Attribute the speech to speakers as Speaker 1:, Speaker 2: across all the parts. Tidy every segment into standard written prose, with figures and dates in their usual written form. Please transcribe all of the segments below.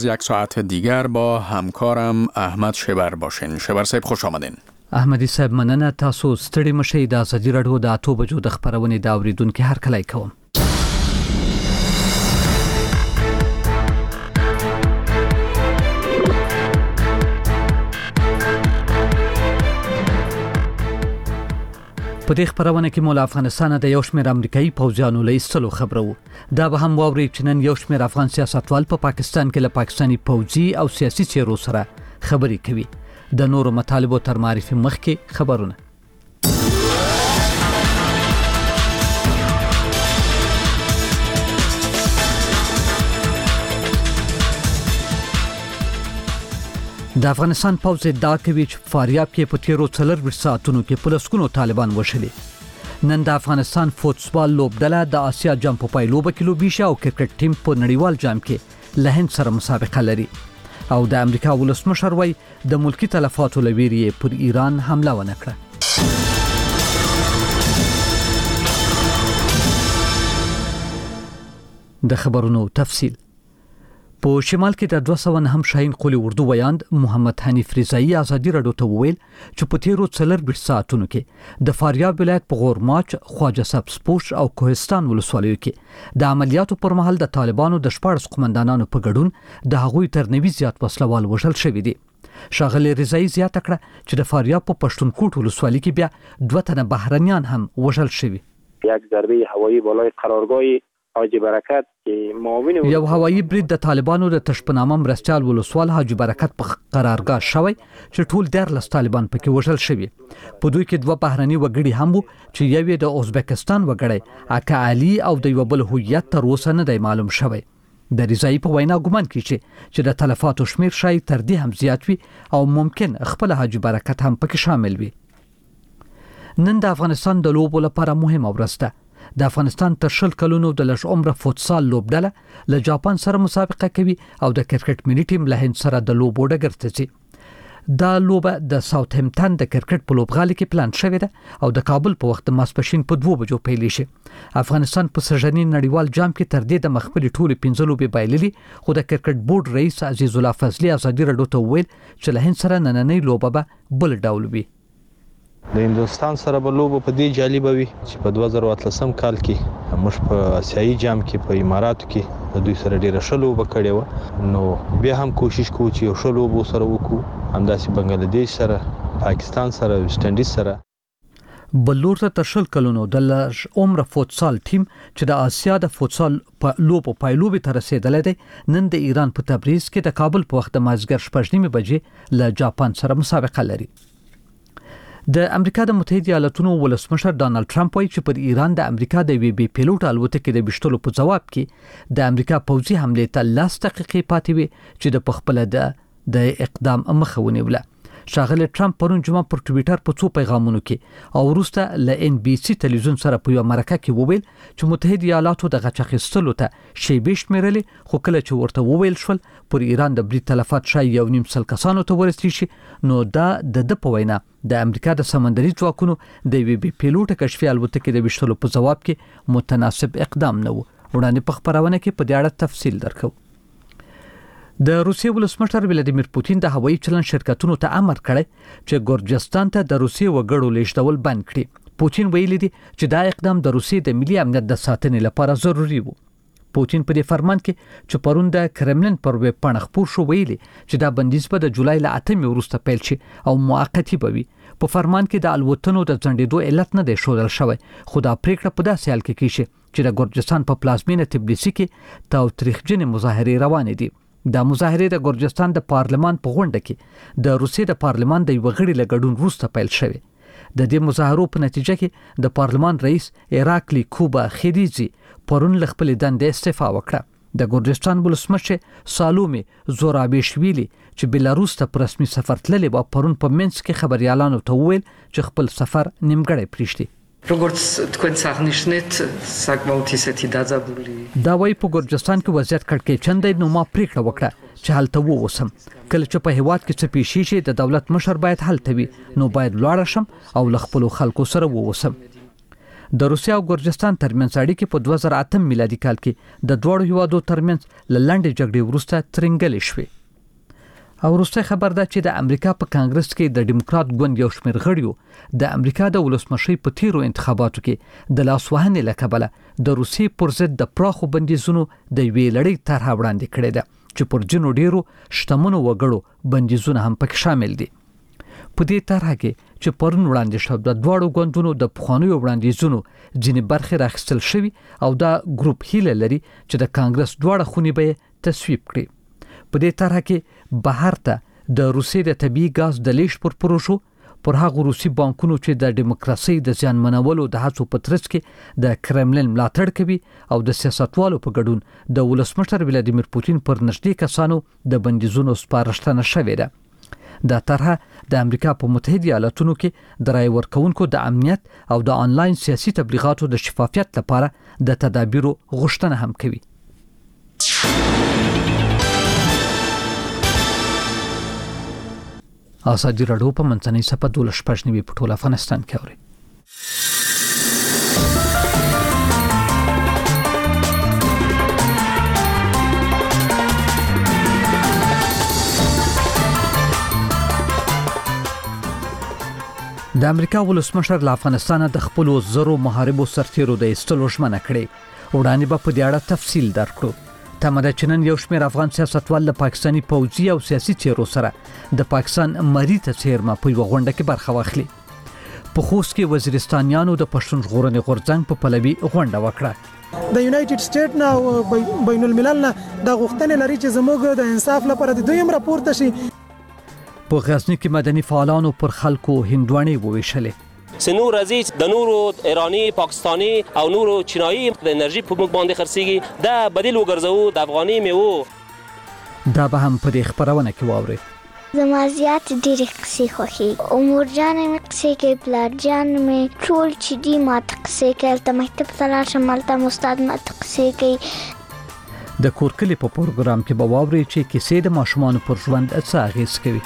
Speaker 1: یک ساعت دیگر با همکارم احمد شبر باشین. شبر صاحب خوش آمدین.
Speaker 2: احمدی صاحب مننه. تاسو ستړي مشئ. د ازادي راډیو د 8 بجو د خبرونې د اوریدونکو هر کله کوم. په دې خبرونه کې مول افغانستان د یو شمېر امریکایي پوځیانو له ایستلو خبرو. دا به هم واوري چې نن یو شمېر افغان سیاستوال په پاکستان کې له پاکستاني پوځي او سیاسي چیرو سره خبرې کوي. د نورو مطالبو تر معرفي مخکې خبرونه. د افغانستان پوځ ادعا کوي چې فاریاب کې په تیرو 4 ساعتونو کې په لسګونو طالبان وشلي. نن د افغانستان فوتبال لوبډله د آسیا جام په پایلوبه کې لوبیشه او کرکټ ټیم په نړیوال جام کې له هند سره مسابقه لري. او د امریکا ولسمشر وایي د ملکی تلفاتو لویری پر ایران حمله ونه کړه. د خبرونو تفصیل. په شمال کې د 209 شاهین قلی اردو ویاند محمد حنیف رضایی ازادي راډیو ته وویل چې په تیرو 4 ساعتونو کې د فاریاب ولایت په غورماچ، خواجه سبزپوش او کوهستان ولسوالیو کې د عملیاتو پر مهال د طالبانو د 14 قومندانانو په ګډون د هغوی تر 90 زیات وسلوال وژل شوی دي. شاغلی رضایی زیاته کړه چې د فاریاب په پښتونخوا ولسوالۍ کې بیا 2 تنه بهرنیان هم وژل شوی.
Speaker 3: یک ضربه هوایی بالای قرارگاه حاجی برکت چې معاون
Speaker 2: یو هوایی برید د طالبانو د تشپنامه مرستيال ولسوال حاجی برکت په قرارګاه شوی چې ټول 13 طالبان پکې وژل شوی. په دوی کې 2 بهرني وګړي هم وو چې یو د ازبکستان وګړی اکا علي او د یو بل هویت تر اوسه نه دی معلوم شوی. د رضایی په وینا ګومان کیږي چې د تلفاتو شمیر شاید تر دې هم زیات وي او ممکن خپل حاجی برکت هم پکې شامل وي. نن د افغانستان د لوبو لپاره مهمه ورځ ده. د افغانستان تر 10 کلونو د لږ عمره فوتسال لوبډله له جاپان سره مسابقه کوي او د کرکټ ملي ټیم له هند سره د لوبو ډګر ته ځي. دا لوبه د ساوثهمپټن د کرکټ په لوبغالي کې پلان شوې ده او د کابل په وخت ماسپښین په 2 بجو پیل شي. افغانستان په سژنی نړیوال جام کې تر دې د مخبري ټولې 15 لوبې بایللي، خو د کرکټ بورډ رئیس عزیز الله فضلی ازادي راډیو ته ویل چې له هند سره نننۍ لوبه به بل ډول وي.
Speaker 4: د هندستان سره به لوبه په دې جالب وي چې په 2013 کال کې موږ په آسیایي جام کې په اماراتو کې د دوی سره ډیره ښه لوبه کړې و. نو بیا هم کوشش کوو چې یو ښه لوبه سره وکړو، همداسې بنگلاديش سره، پاکستان سره، ویسټ انډیز سره.
Speaker 2: بلور ته تر 10 کلونو د لږ عمره فوتسال ټیم چې د آسیا د فوتسال په لوبو پایلوبې ته رسیدلی دی، نن د ایران په تبریز کې د کابل په وخت د مازیګر 6:30 بجې له جاپان سره مسابقه لري. د امریکا د متحده ایالاتونو ولسمشر ډانلډ ټرمپ وایي چې پر ایران د امریکا د وی بي پیلوټ الوتکې د بشتلو په جواب کې د امریکا پوځي حمله ته 10 دقیقې پاتې وي چې د پخپله د اقدام مخه ونیوله. شاغلی ټرمپ پرون جمعه پر ټویټر په 2 پیغامونو کې او وروسته له ان بي سي تلویزیون سره په یو مرکه کې وویل چې متحده ایالاتو د غچ اخیستلو ته شیبې شمیرلې، خو کله چې ورته وویل شول پر ایران د برید تلفات شای 1.5 کسانو ته ورسېږي شي، نو دا د په وینا د امریکا د سمندري ځواکونو د وی بي پیلوټ کشفي الوتکې د بشتلو په جواب کې متناسب اقدام نه و. وړاندې په خبرونه کې په دې اړه تفصیل درکو. د روسیې ولسمشر ولادیمیر پوتین د هوایي چلن شرکتونو ته امر کړی چې ګورجستان ته د روسیې وګړو لیږدول بند کړي. پوتین ویلي دی چې دا اقدام د روسیې د ملي امنیت د ساتنې لپاره ضروری و. پوتین په دې فرمان کې چې پرون د کرملین پر ویب پاڼه خپور شو ویلي چې دا بندیز به د جولای له 8 وروسته پیل شي او موقتی به وي. په فرمان کې د الوتنو د ځنډېدو علت نه دی ښودل شوی، خو دا پریکړه په داسې حال کې کیږي چې د ګورجستان په پلازمینه تبلیسي کې تاوتریخجنې مظاهرې روانې دي. دا مظاهره د ګورجستان د پارلمان په غونډه کې د روسیې د پارلمان د یو غړي له ګډون وروسته پیل شوی. د دې مظاهرو په نتیجه کې د پارلمان رئیس ایراکلی کوبا خدیجی پرون له خپل دندې استعفا وکړه. د ګورجستان ولسمشر سالومي زورابیشویلی چې بلاروس ته په رسمي سفر تللی و، پرون په منځ کې خبريالانو ته وویل چې خپل سفر نیمګړی پریږدي. دا وایي په ګورجستان کې وضعیت کړکېچن دی، نو ما پریکړه وکړه چې هلته ووسم. کله چې په هیواد کې څه پیښې شي د دولت مشر باید هلته وي، نو باید لاړ شم او له خپل خلکو سره ووسم. د روسیا او ګرجستان ترمنځ اړیکې په 2008 میلادي کال کې د دوړو هیوادو ترمنځ لړندې جګړې وروسته ترنګلې شوې. او وروسته خبر ده چې د امریکا په کانګرس کې د ډیموکرات ګوند یو شمېر غړیو د امریکا د ولسمشي په تیرو انتخاباتو کې د لاسوهنې له کبله د روسیې پر ضد د پراخو بندیزونو د یوې لړۍ طرحه وړاندې کړې ده چې پر ځینو ډیرو شتمنو وګړو بندیزونه هم پکې شامل دي. په دې طرحه کې چې پرون وړاندې شو د دواړو ګوندونو د پخوانیو وړاندیزونو ځینې برخې راخیستل شوي او دا ګروپ هیله لري چې د کانګرس دواړه خونې به تصویب کړي. په دې طرحه کې بهر ته د روسیې د طبیعي ګاز د لیږد پر پروژو پر هغو روسي بانکونو چې د دیموکراسي د زیانمنولو د هڅو په ترڅ کې د کرملن ملاتړ کوي او د سیاستوالو په ګډون د ولسمشر ولادیمیر پوتین پر نږدې کسانو د بندیزونو سپارښتنه شوې ده. دا طرحه د امریکا په متحده ایالاتونو کې د رای ورکونکو د امنیت او د آنلاین سیاسي تبلیغاتو د شفافیت لپاره د تدابیرو غوښتنه هم کوي. ازادي راډیو په منځنۍ صفحه 12 په ټول افغانستان کې اوري. د امریکا ولسمشر له افغانستان د خپل زرو محاربو سرتیرو د ایستلو ژمنه کړې. وړاندې به په دې اړه تفصیل درکړو. تمه ده چې نن یو شمېر افغان سیاستوال له پاکستاني پوځي او سیاسي چیرو سره د پاکستان مری ته څیرمه په یوه غونډه کې برخه واخلي. په خوست کې وزیرستانیانو د پښتون ژغورنې غورځنګ په پلوي غونډه وکړه.
Speaker 5: د یونایټډ سټیټ نه بین الملل نه د غوښتنې لري چې زموږ د انصاف لپاره د دوی هم راپورته شي.
Speaker 2: په غزنی کې مدني فعالانو پر خلکو هندوانې وویشلې.
Speaker 6: سنور رزیج د نورو ایرانی، پاکستانی او نورو چینایي د انرژي په موږ باندې خرڅيږي دا بدیل وګرځو د افغاني میوه.
Speaker 2: دا به هم په دې خبرونه کې واوري.
Speaker 7: زما زیات ډېرې قصې خوښي. عمر جان مې قصې کوي، پلار جان مې ټول چې دي ماته قصې کوي. هلته مکتب ته لاړ شم هلته استاد ماته قصې کوي.
Speaker 2: د کور کلي په پروګرام کې به واوري چې کیسې د ماشومانو پر ژوند څه اغېز کوي.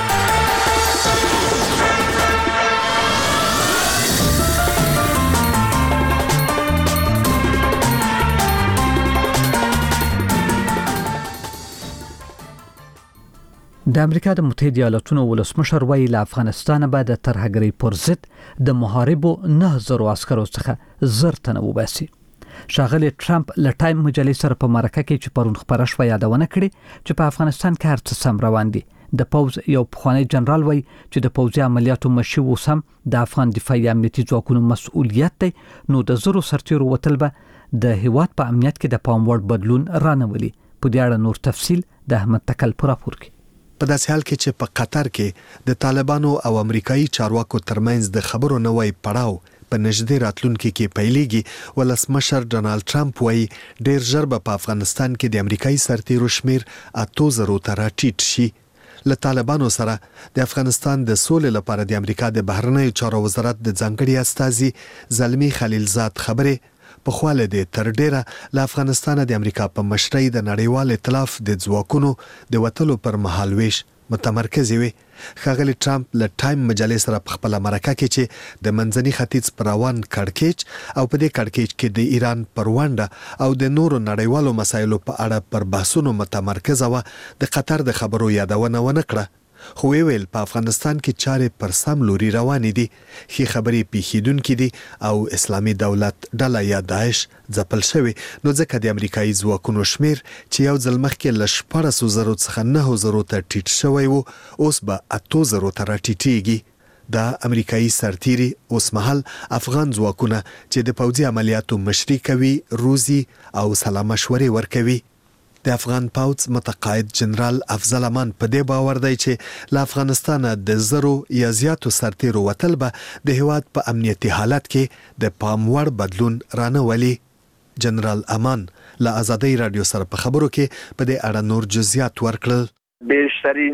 Speaker 2: د امریکا د متحده ایالاتونو ولسمشر وایي له افغانستان به د ترهګرۍ پر ضد د محاربو 9000 عسکرو څخه زر تنه وباسي. ښاغلی ټرمپ له ټایم مجلې سره په مرکه کې چې پرون خبره شوه یادونه کړې چې په افغانستان کې هر څه سم روان دي. د پوځ یو پخوانی جنرال وایي چې د پوځي عملیاتو مشر اوس هم د افغان دفاعي امنیتي ځواکونو مسؤلیت دی. نو د زرو سرتیرو وتل به د هیواد په امنیت کې د پام وړ بدلون رانولي. په دې اړه نور تفصیل د احمد تکل په راپور کې.
Speaker 8: په داسې حال کې چې په قطر کې د طالبانو او امریکایي چارواکو ترمنځ د خبرو نوې پړاو په نږدې راتلونکي کې پیلېږي، ولسمشر ډونالد ټرمپ وایي ډېر ژر به په افغانستان کې د امریکایي سرتیرو شمیر 8000 ته راټیټ شي. له طالبانو سره د افغانستان د سولې لپاره د امریکا د بهرنیو چارو وزارت د ځانګړي استازي زلمی خلیلزاد خبرې په خواله دي تر ډیره له افغانستان د امریکا په مشرۍ د نړیوال ائتلاف د ځواکونو د وټلو پر مهال ویش متمرکز وي. ښاغلی ټرمپ له ټایم مجلې سره په خپل مرکه کې چې د منځني ختیځ پر روان کړکېچ او په دې کړکېچ کې د ایران پر ونډه او د نورو نړیوالو مسایلو په اړه پر بحثونو متمرکز و د قطر د خبرو یادونه ونه کړه. خو ویل په افغانستان کې چارې پر سم لوري روانې دي. خې خبرې پیښیدونکې دي او اسلامي دولت ډله یا داعش ځپل شوی. نو ځکه د امریکایي ځواکونو شمیر چې یو ځل مخکې له 14,000 څخه 9,000 ته ټیټ شوی و اوس به 8,000 ته راټیټېږي. دا امریکایي سرتیري اوس مهال افغان ځواکونه چې د پوځي عملیاتو مشري کوي، روزي او سلا مشورې ورکوي. د افغان پوځ متقاعد جنرال افضل امان په دې باور دی چې له افغانستان د زرو یا زیاتو سرتیرو وتل به د هیواد په امنیتي حالت کې د پام وړ بدلون رانولي. جنرال امان له آزادی رادیو سره په خبرو کې په دې اړه نور جزئیات ورکړل.
Speaker 9: بیشترین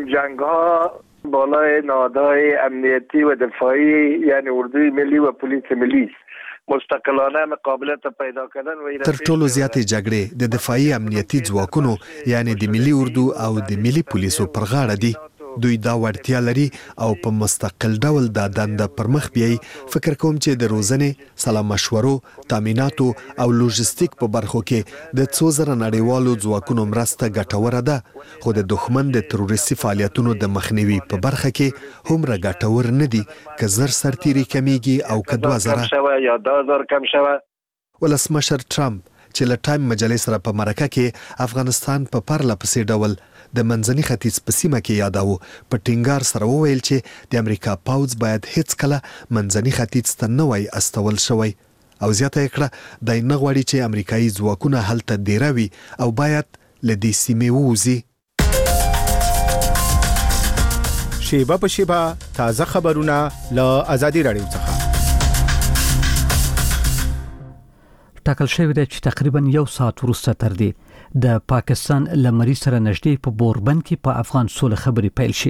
Speaker 9: جنگ‌ها بالای نهادهای امنیتی و دفاعی یعنی اردوی ملی و پلیس ملی مستقلانه مقابلت پیدا کردن و
Speaker 8: تر ټولو زیاتې جګړې د دفاعي امنیتي ځواکونو یعنی د ملي اردو او د ملي پولیسو پر غاړه دي. دوی دا وړتیا لري او په مستقل ډول دا دنده پر مخ بیایي. فکر کوم چې د روزنې، سلا مشورو، تامیناتو او لوجستیک په برخو کې د څو زره نړیوالو ځواکونو مرسته ګټوره ده، خو د دښمن د تروریستي فعالیتونو د مخنیوي په برخه کې هومره ګټور نه دي که زر سرتیري کمیږي او که 2000
Speaker 9: یا 10,000 کم شوه.
Speaker 8: ولسمشر ټرمپ چې له ټایم مجلې سره په مرکه کې افغانستان په پرله پسې ډول د منځني ختیځ په سیمه کې یاداوه، په ټینګار سره وویل چې د امریکا پوځ باید هیڅ کله منځني ختیځ ته نه وای استول شوی، او زیاته یې کړه دی نه غواړي چې امریکایي ځواکونه هلته دیره وي او باید له دې سیمې ووځي.
Speaker 10: شیبه په شیبه تازه خبرونه له ازادي راډیو څخه.
Speaker 2: ټاکل شوی دی چې تقریبا 1 ساعت وروسته تر دې د پاکستان لمری سره نږدې په بوربن کې په افغان سوله خبري پیل شي.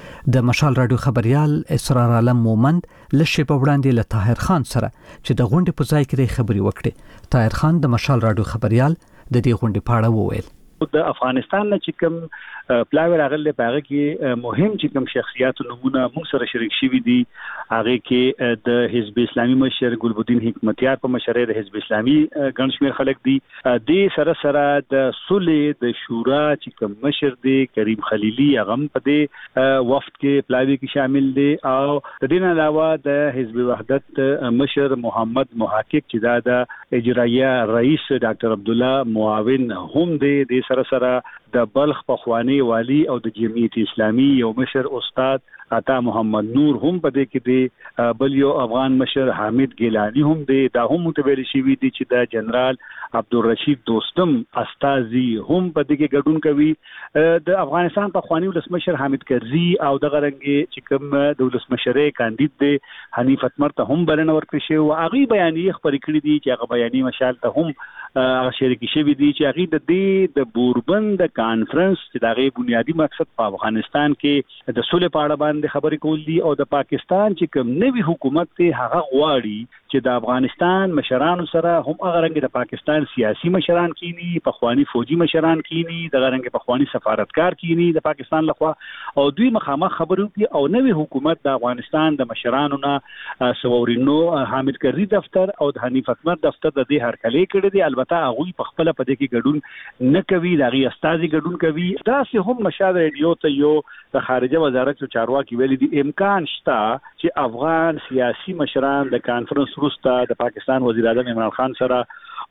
Speaker 2: د مشال رادیو خبريال اسرار عالم مومند له شیبه وړاندې له طاهر خان سره چې د غونډې په ځای کې خبري وکړي. طاهر خان د مشال رادیو خبريال د دې غونډې په اړه وویل.
Speaker 11: د افغانستان نه چې کوم پلاوی راغلی په هغه کې مهم چې کوم شخصیت نمونه موږ سره شریک شوي دي، هغه کې د حزب اسلامي مشر ګلبدین حکمتیار په مشرۍ د حزب اسلامي ګڼ شمېر خلک دي. د سره د صلح د شورا چې کوم مشر دی کریم خلیلی هغه په دې وفد کې پلاوی کې شامل دي، او د دې علاوه د حزب وحدت مشر محمد محقق چې د اجرایه رئیس ډاکټر عبد الله معاون هم دی. د سره د بلخ پخوانی والی او د جمعیت اسلامی یو مشر استاد عطا محمد نور هم په دې کې دی، بل یو افغان مشر حامد ګیلانی هم دی. دا هم متویل شوی دی چې د جنرال عبدالرشید دوستم استازي هم په دې کې ګډون کوي. د افغانستان پخوانی ولسمشر حامد کرزي او د غرنګ چې کوم د ولسمشرۍ کاندید دی حنیف اتمر ته هم بلنه ورکړې شو، او هغه بیانیه خبرې کړې دي چې هغه بیانیه مشال ته هم شریک شوی دي چې هغه د بوربن د کانفرنس چې دغه بنیادی مقصد په افغانستان کې د صلح په اړه باندې خبرې کول دي، او د پاکستان چې کوم نوی حکومت ته هغه غواړي چې د افغانستان مشرانو سره هم هغه رنګ د پاکستان سیاسي مشران کینی، پخوانی فوجي مشران کینی، د رنګ پخوانی سفارتکار کینی د پاکستان لخوا، او دوی مخامخ خبرو کوي. او نوی حکومت د افغانستان د مشرانو نه سوورینو حامد کرزي دفتر او د حنیف اتمر دفتر د دې هرکلې کړې دي. البته هغه په خپل په دې کې ګډون نه کوي، دغه استازي ګډون کوي. دا سه هم مشال ریډیو ته یو د خارجه وزارت چارواکي ویلي دي امکان شته چې افغان سیاسي مشران د کانفرنس وروسته د پاکستان وزیر اعظم عمران خان سره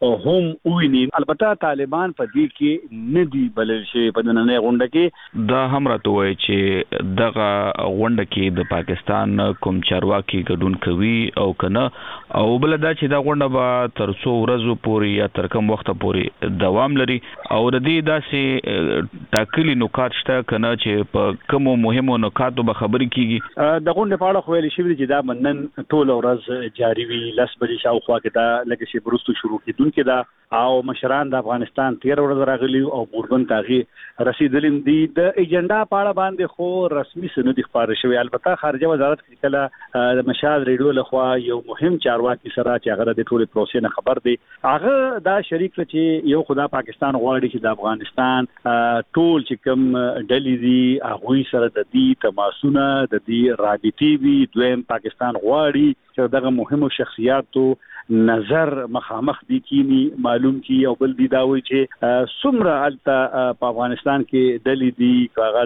Speaker 11: هم ویني. البته طالبان په دې کې نه دی بلل شي په نننۍ غونډه کې.
Speaker 12: دا هم راته وایي چې دغه غونډه کې د پاکستان کوم چارواکي ګډون کوي او کنه، او بل دا چې دا غونډه به تر څو ورځې پورې یا تر کوم وخت پورې دوام لري، او د دې داسې ټاکلي نکات شته کنه چې په کومو مهمو نکاتو به خبرې کیږي.
Speaker 11: د غونډې په اړه خو ویل شوی چې دا منن ټول ورځ جاری وي، 10 بجې شاوخوا کې دا لکه شي برستو شروع کیدون کې دا، او مشران د افغانستان 13 ورځې راغلي او بوربن ته رسیدلي دي. د ایجنډا په اړه باندې خو رسمي سند خبر شوی. البته خارجه وزارت کې کله د مشال ریډیو لخوا یو مهم چارواکي سره چې هغه د ټولې پروسې نه خبر دی، هغه دا شریک چې یو خدا پاکستان غواړي چې د افغانستان ټول چې کوم ډلې دي هغه سره د دې تماسونه د دې رابطې وي. دویم پاکستان غواړي چې دغه مهمو شخصیاتو نظر مخامخ دي کینی معلوم کی، او بل دی دا وی چې څومره الته په افغانستان کې ډلې دي کاغه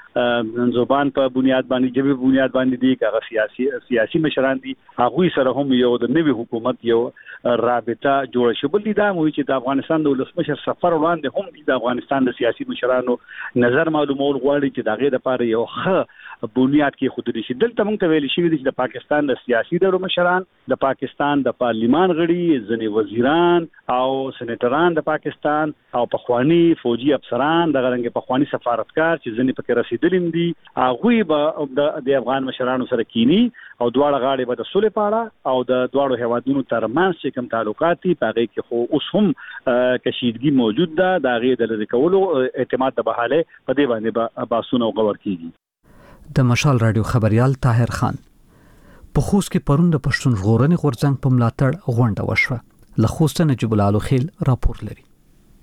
Speaker 11: د زبان په بنیاد باندې جبه بنیاد باندې دي کاغه سیاسي مشران دي، هغه سره هم یو د نوي حکومت یو رابطه جوړ شو. بل دی دا وی چې د افغانستان د ولسمشر سفر وړاندې هم د افغانستان د سیاسي مشرانو نظر معلومول غواړي چې دغه لپاره یو ښه بنیاد کې خود لري. دلته موږ ته ویل شوی چې د پاکستان د سیاسي ډلو مشران، د پاکستان د پارلیمان غړي، ځنې وزیران او سېنیټران د پاکستان او پخوانی فوجي افسران د غرنګ پخوانی سفارتکار چې ځنې پکې رسیدلي دي، هغه به د افغان مشرانو سره کینی او دواړه غاړي به د صلح په اړه او د دواړو هیوادونو ترمنځ چې کوم تعلقات دي په هغه کې خو اوس هم کشیدګي موجود ده. د هغه د لری کولو اعتماد د بحاله په دې باندې باسونه او غور کیږي.
Speaker 2: د مشال رادیو خبريال طاهر خان په خوست کې پرون د پښتون ژغورنې غورځنګ په ملاتړ غونډه وشوه. له خوست نجیب الله خیل راپور لري.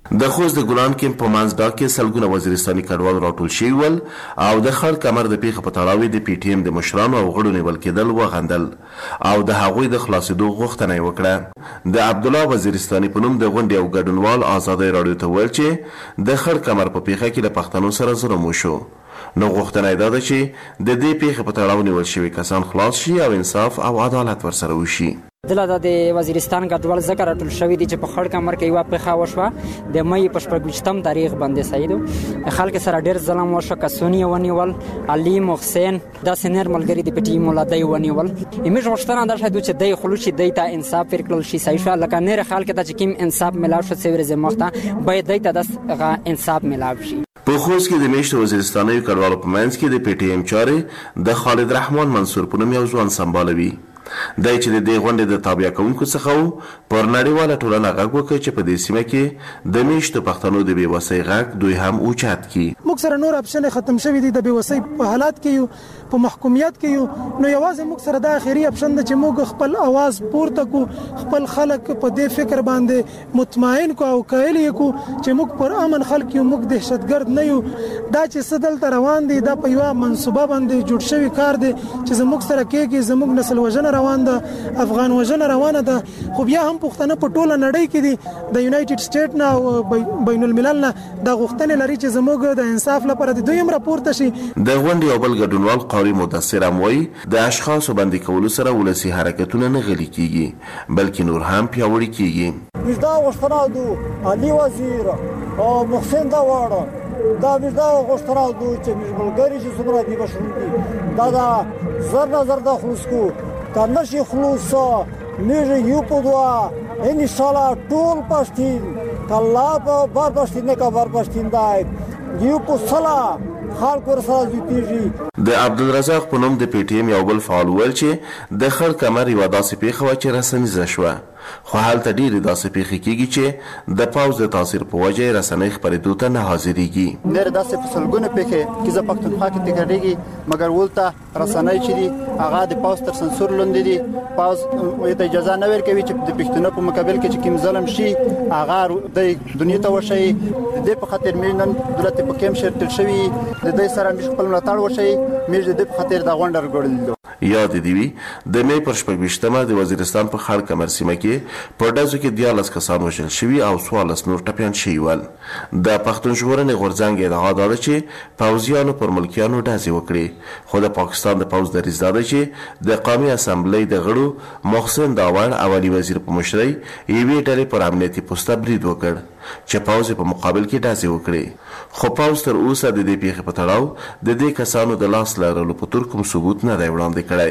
Speaker 13: د خوست د ګلان کمپ په منځ کې سلګونه وزیرستاني کډوال راټول شوي ول او د خړ کمر د پیښې په تړاو د پی ټی ایم د مشرانو او غړو نیول کېدل وغندل او د هغوی د خلاصېدو غوښتنه یې وکړه. د عبدالله وزیرستاني په نوم د غونډې او ګډونوال ازادۍ راډیو ته وویل چې د خړ کمر په پیښه کې د پښتنو سره ظلم وشو. نو غوښتنه یې دا ده چې د دې پیښې په تړاو نیول شوي کسان خلاص شي او انصاف او عدالت ورسره وشي.
Speaker 14: دلته د وزیرستان کډوال ذکر راټول شوی دي چې په خړ کمر کې یو پیښه وشوه د مې په 28م تاریخ باندې سیدو خلک سره ډېر ظلم وشو. کسونی ونیول علي محسن د سینر ملګری د پټی مولا دی ونیول. ایمه غوښتنه ده چې دای خلوص دی ته انصاف ورکړل شي. صحیح شو لکه نیر خلک ته چې کوم انصاف ملاو شو سویر زمخته باید دی ته د انصاف ملاو شي.
Speaker 13: په خوست کې د میشت وزیرستاني کډوالو په منځ کې د پی ټی ایم چارې د خالد رحمان منصور په نوم یو ځوان سمبالوي. دای چې د دې غونډې د تابع کوونکو څخه وو پر نړیواله ټولنه غږ وکړ چې په دې سیمه کې د میشتو پښتنو د بېوسۍ غږ دوی هم اوچت کړي.
Speaker 5: موږ سره نور اپشن ختم شوی دی د بېوسۍ په حالات کې یو په محکومیت کې یو نو یوازې موږ سره د اخیری اپشن د چې موږ خپل आवाज پورته کو خپل خلک په دې فکر باندې مطمئن کو او کایلی کو چې موږ پر امن خلک یو موږ دهشتګرد نه یو. دا چې سدل تر روان دي دا په یو منصوبه باندې جوړ شوی کار دی چې زموږ سره کېږي زموږ نسل وژنه روان ده افغان وژنه روانه ده. خو بیا هم پښتنه په ټوله نړۍ کې دي د یونایټډ سټیټ نه او بین الملل نه د غوښتنې لري چې زموږ د انصاف لپاره د دوی هم راپورته شي.
Speaker 13: د غونډې او بل ګډونوال قاری مدثر هم وایي د اشخاصو بندي کولو سره ولسي حرکتونه نه غلي کیږي بلکې نور هم پیاوړي کیږي.
Speaker 15: دا غوښتنه ده علي وزیر او محسن دا واړه دا ویدا غوښتنه ده چې ملګری چې څومره دی بشو دا زرد خلوص کو کنه خلوص میره یو پدوا ان شاء الله ټول پښتين کله په بار پښتين نه کا بار پښتين دای یو په صلا خلک ورسره زیاتیږي.
Speaker 13: د عبدالرزاق په نوم د پی ټی ایم یو بل فعال ویل چې د خړ کمر یوه داسې پیښه وه چې رسنیزه شوه خو هلته ډېرې داسې پیښې کېږي چې د پوځ د تاثیر په وجه یې رسنۍ خپرېدو ته نه حاضرېږي.
Speaker 16: ډېرې داسې په سلګونه پیښې چې زه پښتونخوا کې تکرارېږي مګر ولته رسنۍ چې دي هغه د پوځ تر سنسور لاندې دي. پوځ ورته اجازه نه ورکوي چې د پښتنو په مقابل کې چې کوم ظلم شي هغه د دنیا ته وشي. د دې په خاطر موږ نن دولت په کېم شرط شوي د دې سره موږ خپل ملاتړ وشي موږ د دې په خاطر د غونډه راغړل.
Speaker 13: یاد دی وی د مې پر 28مه د وزیرستان په خړ کمر سیمه کې په ډزو کې 14 کسان وژل شوي او 14 نور ټپیان شوي ول. د پښتون ژغورنې غورځنګ ادعا ده چې پوځیانو پر ملکیانو ډزې وکړي خو د پاکستان د پوځ دریځ دا ده چې د قومي اسامبلۍ د غړو محسن داور او علي وزیر په مشرۍ یوې ډلې پر امنیتي پوسته برید وکړ چې پوځ په مقابل کې ډزې وکړي خو پوځ تر اوسه د دې پیښې په تړاو د دې کسانو د لاس لرلو په تور کوم ثبوت نه دی وړاندې کړی.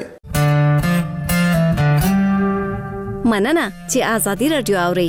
Speaker 17: مننه چې آزادي رادیو اوري.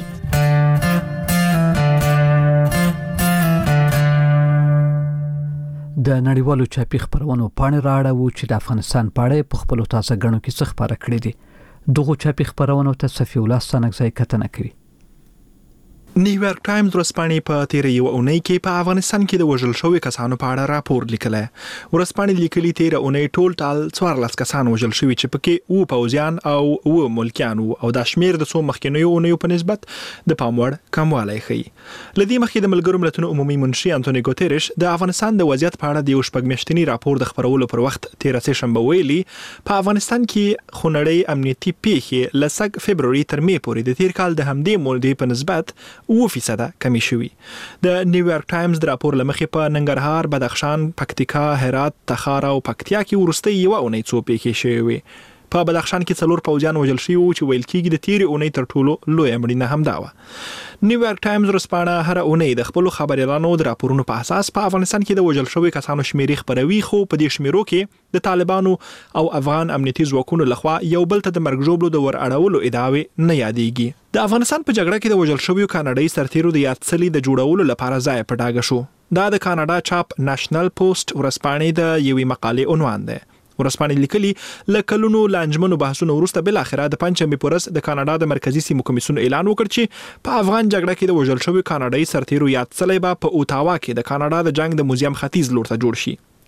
Speaker 2: د نړیوالو چاپی خبرونو پاڼې راړو چې د افغانستان پاړې په خپل تازه غنو کې څه خبره کړې دي. دغه چاپی خبرونو ته صفی الله سنگزای کتنه کوي.
Speaker 18: نیویارک ټایمز ورځپاڼې په تیر یو اونۍ کې په افغانستان کې د وژل شوی کسانو په اړه راپور لیکلی. ورځپاڼې لیکلي تیر اونۍ ټول 14 کسان وژل شوي چې پکې و پوځیان او و ملکیان او د شمیر د څو مخکینیو اونیو په نسبت د پام وړ کموالی ښیي. لدې مخکې د ملګرو ملتونو عمومي منشي انټونی ګوتریش د افغانستان د وضعیت په اړه د یو شپږمیاشتني راپور د خبرولو پر وخت 13 شنبه ویلي په افغانستان کې خونړۍ امنیتي پیښې لسګ فبروري تر مې پورې د تیر کال د همدې مودې په نسبت 2% کمی شوي. د نیویارک ټایمز د راپور لمخې په ننګرهار، بدخشان، پکتیکا، هرات، تخار او پکتیا کې وروستۍ یو اونۍ څو پیښې شوې وي. په بدخشان کې 4 پوځیان وژل شوي وو چې ویل کېږي د تیرې اونۍ تر ټولو لویه مړینه همدا وه. نیویارک ټایمز ورځپاڼه هره اونۍ د خپلو خبریالانو د راپورونو په اساس په افغانستان کې د وژل شوي کسانو شمیرې خپروي خو په دې شمیرو کې د طالبانو او افغان امنیتي ځواکونو لخوا یو بل ته د مرګ ژوبلو د ور اړولو ادعاوې نه یادېږي. د افغانستان په جګړه کې د وژل شویو کاناډایي سرتیرو د یاد څلي د جوړولو لپاره ځای په ډاګه شو. دا د کاناډا چاپ نېشنل پوسټ ورځپاڼې د یوې مقالې عنوان دی. ورځپاڼې لیکلي له کلونو لانجمنو بحثونو وروسته بل اخره د پنځمې پورس د کاناډا د مرکزی سیمو کمیسیون اعلان وکړ چې په افغان جګړه کې د وژل شویو کاناډایي سرتیرو یاد څلی به په اوټاوا کې د کاناډا د جنگ د موزیم ختیځ لور ته جوړ شي.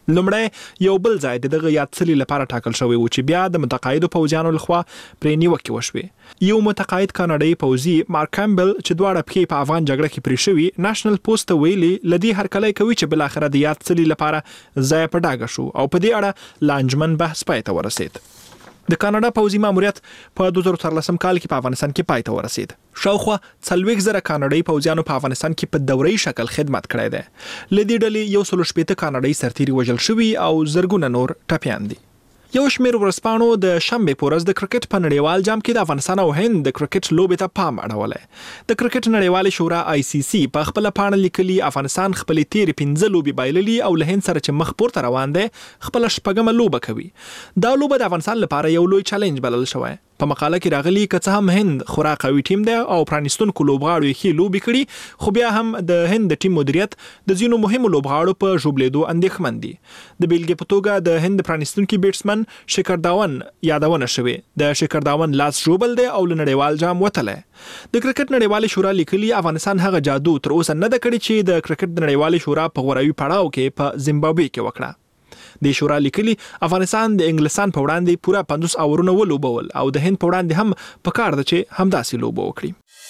Speaker 18: لومړی یو بل ځای دغه یادڅلي لپاره ټاکل شوی و چې بیا د متقاعدو پوځیانو لخوا پرې نیوکې وشوې. یو متقاعد کاناډایي پوځي مارک کیمبل چې دواړه پښې په افغان جګړه کې پرې شوي نېشنل پوسټ ته ویلي لدی هرکلی کوي چې بل اخر د یادڅلي لپاره ځای په ډاګه شو او په دې اړه لانجمن بحث پای ته ورسید. د کاناډا پوځي ماموریت په 2013 کال کې په افغانستان کې پای ته ورسید. شاوخوا 40,000 کاناډایي پوځیانو په افغانستان کې په دوري شکل خدمت کړی دی. لدی ډلې 160 کاناډایي سرتیري وژل شوي او زرګونه نور ټپیان دي. یو شمېر ورځپاڼو د شنبې په ورځ د کرکټ په نړیوال جام کې د افغانستان او هند د کرکټ لوبې ته پام اړولی. د کرکټ نړیوالې شورا ICC په خپل پاڼه لیکلي افغانستان خپلې تیرې 15 لوبې بایللي او له هند سره چې مخ پورته روان دی خپل شپږمه لوبه کوي. دا لوبه د افغانستان لپاره یو لوی چیلنج بلل شوی. په مقاله کې راغلي که څه هم هند خورا قوي ټیم دی او پرانیستونکو لوبغاړو یې ښې لوبې کړي خو بیا هم د هند د ټیم مدیریت د ځینو مهمو لوبغاړو په ژوبلېدو اندېښمن دي. د بیلګې په توګه د هند پرانیستونکي بیټسمن شیکر داون یادونه شوې. د شیکر داون لاس ژوبل دی او له نړیوال جام وتلی. د کرکټ نړیوالې شورا لیکلي افغانستان هغه جادو تر اوسه نه ده کړې چې د کرکټ د نړیوالې شورا په غوراوي پړاو کې په زیمبابوې کې وکړه. د شورا لیکلي افغانستان د انګلستان په وړاندې پوره 50 اورونه ولوبول او د هند په وړاندې هم پکار ده چې همداسې لوبه وکړي.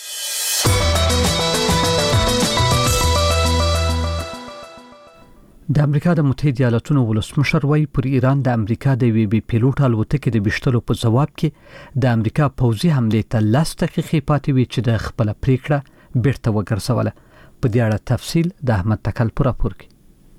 Speaker 2: د امریکا د متحده ایالاتونو ولسمشر وایي پر ایران د امریکا د وی بي پیلوټ الوتکې د بشتلو په جواب کې د امریکا پوځي حمله ته 10 دقیقې پاتې وي چې د خپل پریکړه بیرته وګرځوله. په دې اړه تفصیل د احمد تکل پر راپور کې.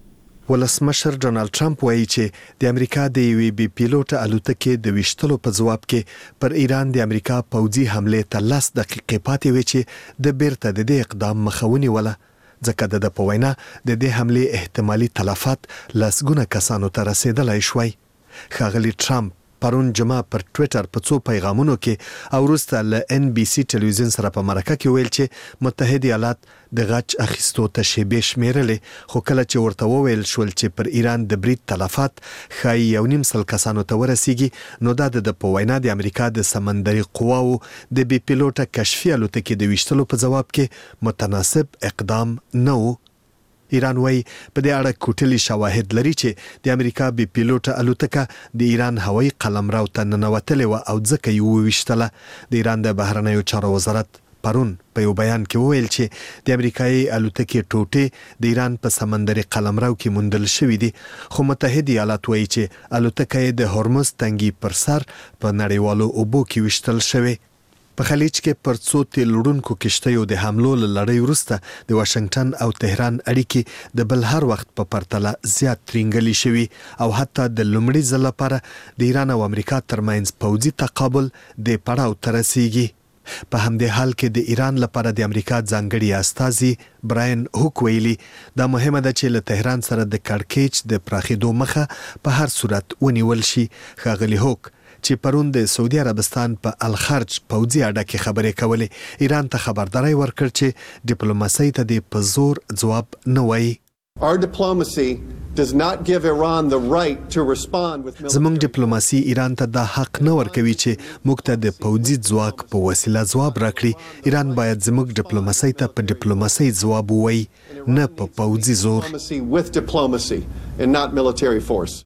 Speaker 8: ولسمشر ډونالد ټرمپ وایي چې د امریکا د وی بي پیلوټ الوتکې د وشتلو په جواب کې پر ایران د امریکا پوځي حمله ته 10 دقیقې پاتې وي چې د بیرته د دې اقدام مخاوني ولا ځکه د په وینا د دې حمله احتمالي تلفات لسګونه کسانو ته رسیدلای شوی. ښاغلي ټرمپ پرون جمعه پر ټوئیټر په څو پیغامونو کې او وروسته له NBC ټلویزیون سره په مرکه کې ویل چې متحده ایالات د غچ اخیستو ته شیبې شمیرلې خو کله چې ورته وویل شول چې پر ایران د برید تلفات ښایي 1.5 کسانو ته ورسیږي نو دا د په وینا د امریکا د سمندري قواو د بي پیلوټه کشفي الوتکې د وشتلو په جواب کې متناسب اقدام نه و. ایران وای په دې اړه کوټلي شواهد لري چې د امریکا بي پیلوټه الوتکه د ایران هوایي قلمرو ته ننوتلې و او ځکه یې وویشتله. د ایران د بهرنیو چارو وزارت پرون په یو بیان کې وویل چې د امریکایي الوتکې ټوټې د ایران په سمندري قلمرو کې موندل شوې دي خو متحده ایالات وایي چې الوتکه د هرمز تنګي پر سر په نړیوالو اوبو کې وشتل شوې. په خلیج کې پر څو تیل وړونکو کشتیو د حملو له لړۍ وروسته د واشنگټن او تهران اړیکې د بل هر وخت په پرتله زیات ترینګلي شوي او حتی د لومړي ځل لپاره د ایران او امریکا ترمنځ پوځي تقابل د پړاو ته رسیږي. په همدې حال کې د ایران لپاره د امریکا ځانګړي استازي براین هوک ویلي دا مهمه ده چې له تهران سره د کړکېچ د پراخېدو مخه په هر صورت ونیول شي. ښاغلي هوک چې پرون د سعودي عربستان په الخرج پوځي اډه کې خبرې کولې ایران ته خبرداري ورکړ چې ډیپلوماسي ته د په زور ځواب نه وایي.
Speaker 19: Our diplomacy does not give Iran the right to respond with military.
Speaker 8: زموږ ډیپلوماسي ایران ته دا حق نه ورکوي چې موږ ته د پوځي ځواک په وسیله ځواب راکړي. ایران باید زموږ ډیپلوماسي ته په ډیپلوماسي ځواب ووایي نه په پوځي زور.
Speaker 19: With diplomacy and not military force.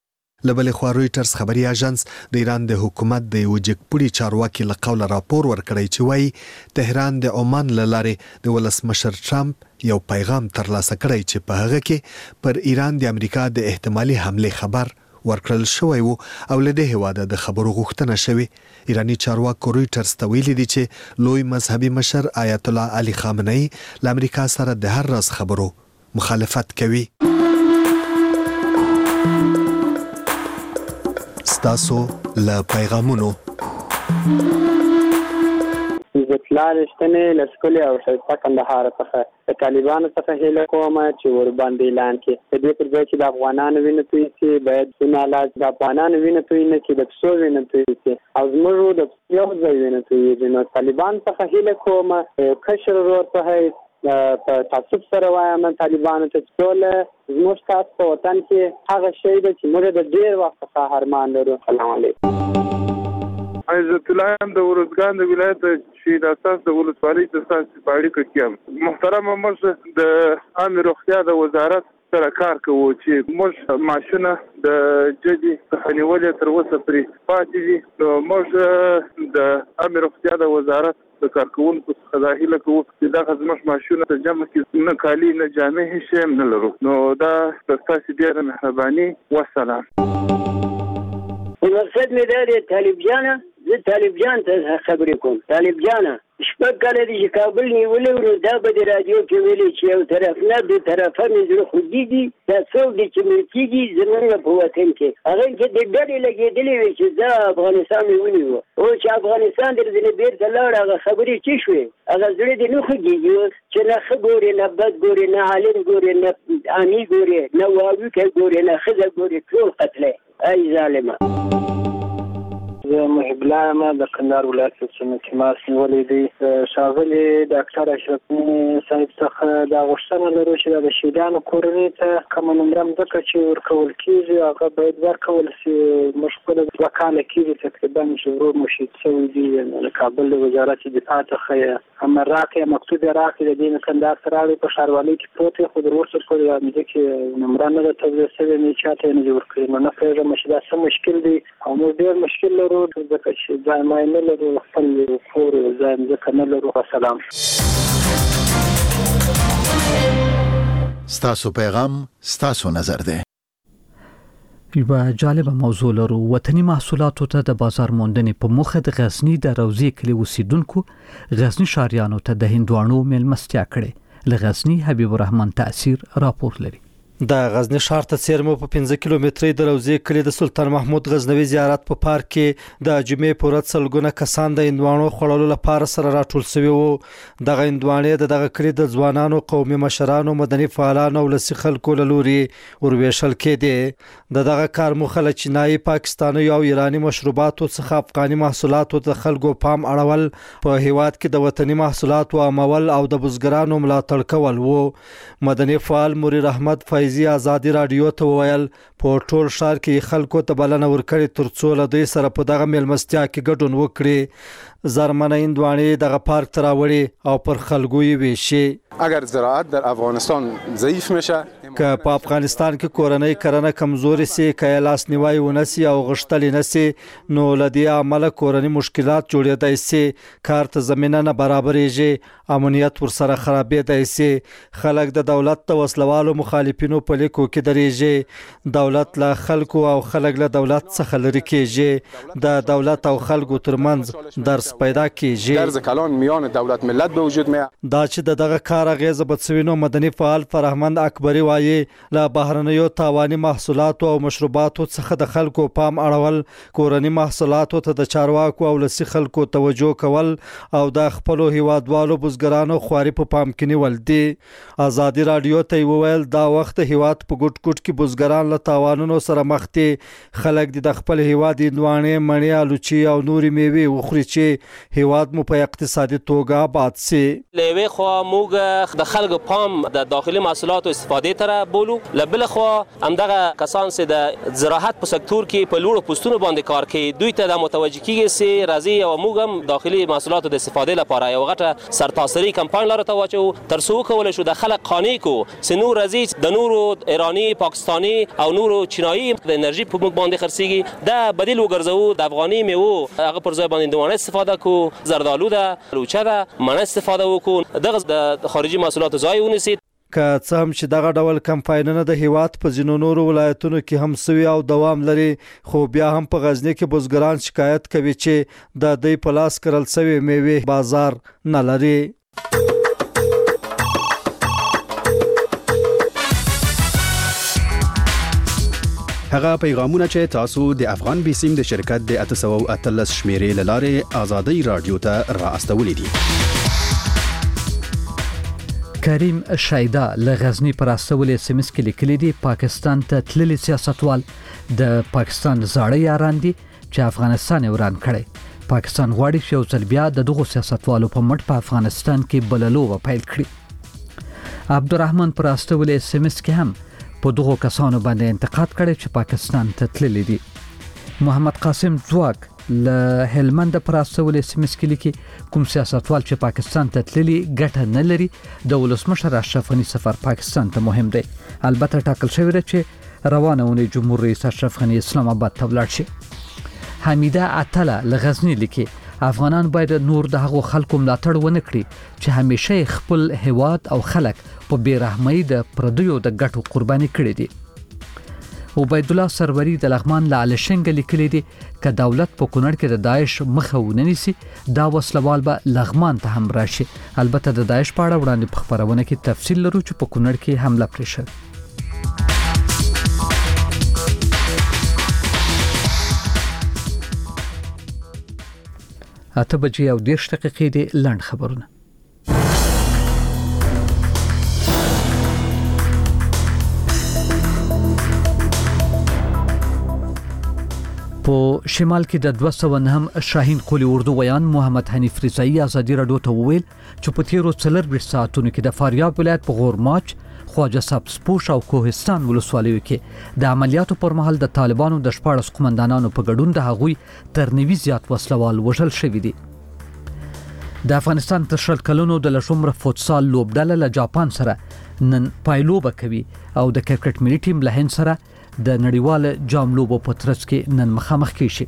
Speaker 8: لبل خو رويټرز خبري اژانس د ایران د حکومت د یو جګپوړي چارواکي له قوله راپور ورکړی چې وایي تهران د عمان له لارې د ولسمشر ټرمپ یو پیغام ترلاسه کړی چې په هغه کې پر ایران د امریکا د احتمالي حمله خبر ورکړل شوی وو او له دې هواده د خبرو غوښتنه شوی. ایرانی چارواکو رويټرز ته ویلي دي چې لوی مذهبي مشر آیت الله علي خامنه‌ای له امریکا سره د هر راز خبرو مخالفت کوي. ستاسو له پیغامونو
Speaker 3: زتلا رښتنې لسکولي او ښایسته کندهار څخه د طالبانو څخه هیله کوم چې ورباندې اعلان کړي د دې پر ځای چې د افغانانو وینه توی شي باید څنګه د افغانانو وینه توی نه چې د پښتو وینه توی شي او زموږ د یو ځای وینه توی نو طالبان څخه هیله کوم کشر ورور په په تعصب سره وایم طالبانو ته ټول زموږ تاسو په وطن کې هغه شی ده چې موږ د ډیر وخت څخه ارمان لرو. سلام علیکم.
Speaker 9: عزت الله د ورزګان د ولایت چې د اساس د ولسوالۍ د اساس په اړیکه کې محترم مشر د عامه روغتیا د وزارت
Speaker 20: سره کار کوو چې موږ معاشونه د جدي څخه نیولې تر اوسه پرې پاتې دي. نو موږ د امر روغتیا د وزارت د کارکوونکو څخه دا هیله کوو چې دغه زموږ معاشونه ته جمع کړي، نه کالي نه جامې هیڅ شی نه لرو. نو دا ستاسو ډېره مهرباني. والسلام.
Speaker 21: مقصد مې دا دی طالب جانه، زه طالب جان ته خبرې کوم. طالب جانه شپږ کاله دي چې کابل نیولې ورو، دا به د رادیو کې ویلې چې یو طرف نه د طرفه مې زړه خوږېږي. دا څوک دي چې مړ کېږي زموږ په وطن کې، هغه کې د ډلې لګېدلې وې چې دا افغانستان مې ونیو. او چې افغانستان در ځینې بېرته لاړ، هغه خبرې چې شوې هغه زړه دې نه خوږېږي چې نه ښه ګورې نه بد ګورې نه عالم ګورې نه عامي ګورې نه واویکه ګورې نه ښځه ګورې، ټول قتلی. ای ظالمه.
Speaker 22: زه محب الله یم د کندهار ولایت سیمه کې ماس نیولې دي. ښاغلي ډاکټر اشرف غني صاحب څخه دا غوښتنه لرو چې د شهیدانو کورنۍ ته کومه نمره مځکه چې ورکول کېږي هغه باید ورکول شي. موږ خپل 2 کاله کېږي تقریبا چې ورور مو شهید شوی دي. د کابل د وزارت دفاع څخه امر راکړی، مکتوب یې راکړی، د دې کندهار سره اړوي په ښاروالۍ کې پروت دی، خو در اوسه پورې مځکې نمره نه ده توضیح شوې، نه چاته یې نه دي ورکړي. نو نه پوهېږم چې دا څه مشکل دی او موږ ډېر مشکل لرو ځکه چې ځای مای نه لرو، خپل کور ځای مځکه نه لرو. السلام.
Speaker 23: ستاسو پیغام ستاسو نظر دی.
Speaker 2: یوه جالبه موضوع لرو. وطني محصولاتو ته د بازار موندنې په موخه د غزنی د روضې کلي اوسیدونکو غزنی شاریانو ته د هندوانو میلمستیا کړې. له غزنی حبیب الرحمن تاثیر راپور لري.
Speaker 24: د غزنی ښار ته څیرمو په 15 کیلومترۍ د روضې کلي د سلطان محمود غزنوي زیارت په پارک کې د جمعې په ورځ سلګونه کسان د هندوانو خوړلو لپاره سره راټول شوي وو. دغه هندوانې دغه کلي د ځوانانو، قومي مشرانو، مدني فعالانو او ولسي خلکو له لوري ورویشل کېدې. دغه کار موخه له چینایي، پاکستاني او ایراني مشروباتو څخه افغاني محصولاتو د خلکو پام اړول، په هیواد کې د وطني محصولاتو عامول او د بزګرانو ملاتړ کول وو. مدني فعال مریر احمد فیضی آزادي رادیو ته وویل په ټول ښار کې خلکو ته بلنه ورکړې ترڅو له دوی سره په دغه میلمستیا کې ګډون وکړي. زرمنه هندوانې دغه پارک ته راوړي او پر خلکو یې ویشي.
Speaker 25: اگر زراعت در افغانستان ضعیف میشه،
Speaker 24: که په افغانستان کې کورنۍ کرنه کمزوري سي، که لاس نیوای ونسي او غشتل نسي، نو لدی عمله کورنۍ مشکلات جوړېدای سي، کار ته زمينه نه برابرېږي، امنیت ورسره خرابېدای سي، خلک د دولت د وسلوالو مخالفینو په لیکو کې درېږي، دولت له خلکو او خلک له دولت څخه لري کېږي، د دولت او خلکو ترمنځ درس پیدا کېږي.
Speaker 25: درز کلان میان دولت ملت به وجود میاد.
Speaker 24: دا چې دغه کار اغیزه بڅوینو مدني فعال فرهمند اکبری وایي له بهرنیو تاواني محصولاتو او مشروباتو څخه د خلکو پام اړول، کورني محصولاتو ته د چارواکو او لسی خلکو توجه کول او د خپل هیوادوالو بزګرانو خواري په پام کې نیول دي. آزادي رادیو ته وویل دا وخت هیواد په ګډ ګډ کې بزګران له تاوانونو سره مخ دي. خلک د خپل هیواد هندوانې، مڼې، الوچي او نوري میوې وخوري چې هیواد مو په اقتصادي توګه آباد سي.
Speaker 6: لوی خو موږ د خلکو پام د داخلي محصولاتو استفادې تر بولو، لبل خو همدغه کسان چې د زراعت په سکتور کې په لوړو پوسټونو باندې کار کوي دوی ته د متوجه کیږي چې راځي او موږ هم داخلي محصولاتو د استفادې لپاره یو غټه سرتاسري کمپاین لاره ته واچو ترڅو کولای شو د خلک قانع کو چې نور راځي د نورو ایرانی، پاکستانی او نورو چینایي د انرژي په موږ باندې خرڅيږي، دا بدیل وګرځو د افغاني میوه هغه پر ځای باندې دوانه استفاده کو، زردالو ده، لوچه ده، مڼه استفاده وکړو، دغه د خارجي محصولاتو ځای ونیسي.
Speaker 24: که څه هم چې دغه ډول کمپاینونه د هیواد په ځینو نورو ولایتونو کې هم سوي او دوام لري، خو بیا هم په غزنی کې بزګران شکایت کوي چې د دوی په لاس کرل سوي میوې بازار نه لري.
Speaker 26: هغه پیغامونه چې تاسو د افغان بیسیم د شرکت د 813 شمیرې لاره آزادی رادیو ته را استولې دي.
Speaker 2: کریم شایدا له غزنی پر استولې سیمس کې لیکلي دي پاکستان ته تللي سیاستوال د پاکستان زاړه یاران دي چې افغانستان وران کړي. پاکستان غواړي چې یو ځل بیا د دغو سیاستوالو په مټ په افغانستان کې بللو پیل کړي. عبدالرحمن پر استولې سیمس کې هم په دغو کسانو باندې انتقاد کړي چې پاکستان ته تللي دي. محمد قاسم ځواک له هلمند پر اسول SMS کې لیکي کوم سیاستوال چې پاکستان ته تللی ګټه نه لري د ولسمشر اشرف غنی سفر پاکستان ته مهم دی. البته ټاکل شوی دی چې روانه اونۍ جمهور رئیس اشرف غنی اسلام آباد ته ولاړ شي. حمیده عتله لغزنی لیکي افغانان باید نور د هغو خلکو ملاتړ ونه کړي چې همیشه خپل هیواد او خلک په بیرحمۍ د پردیو د ګټو قرباني کړي دي. عبید الله سروری د لغمان له علشنګ لیکلي دي ک دولت په کونړ کې د داعش مخه ونیسي دا وسلوال به لغمان ته هم راشي. البته د داعش په اړه وړاندې په خبرونه کې تفصیل لرو چې په کونړ کې حمله پرې شوه. اته بجې او 10 دقیقې دي لنډ خبرونه. په شمال کې د 209 شاهین قلی اردو ویان محمد حنیف رضایی ازادي رادیو ته وویل چې په تیرو 4 ساعتونو کې د فاریاب ولایت په غورماچ، خواجه سبزپوش او کوهستان ولسوالیو کې د عملیاتو پر مهال د طالبانو د 14 قومندانانو په ګډون د هغوی تر 90 زیات وسلوال وژل شوي دي. د افغانستان تشل کلونو د لشمره فوتسال لوبډله له جاپان سره نن پایلوبه کوي او د کرکټ ملي ټیم له هند سره د نړیوال جام لوبو په ترڅ کې نن مخامخ کیږي.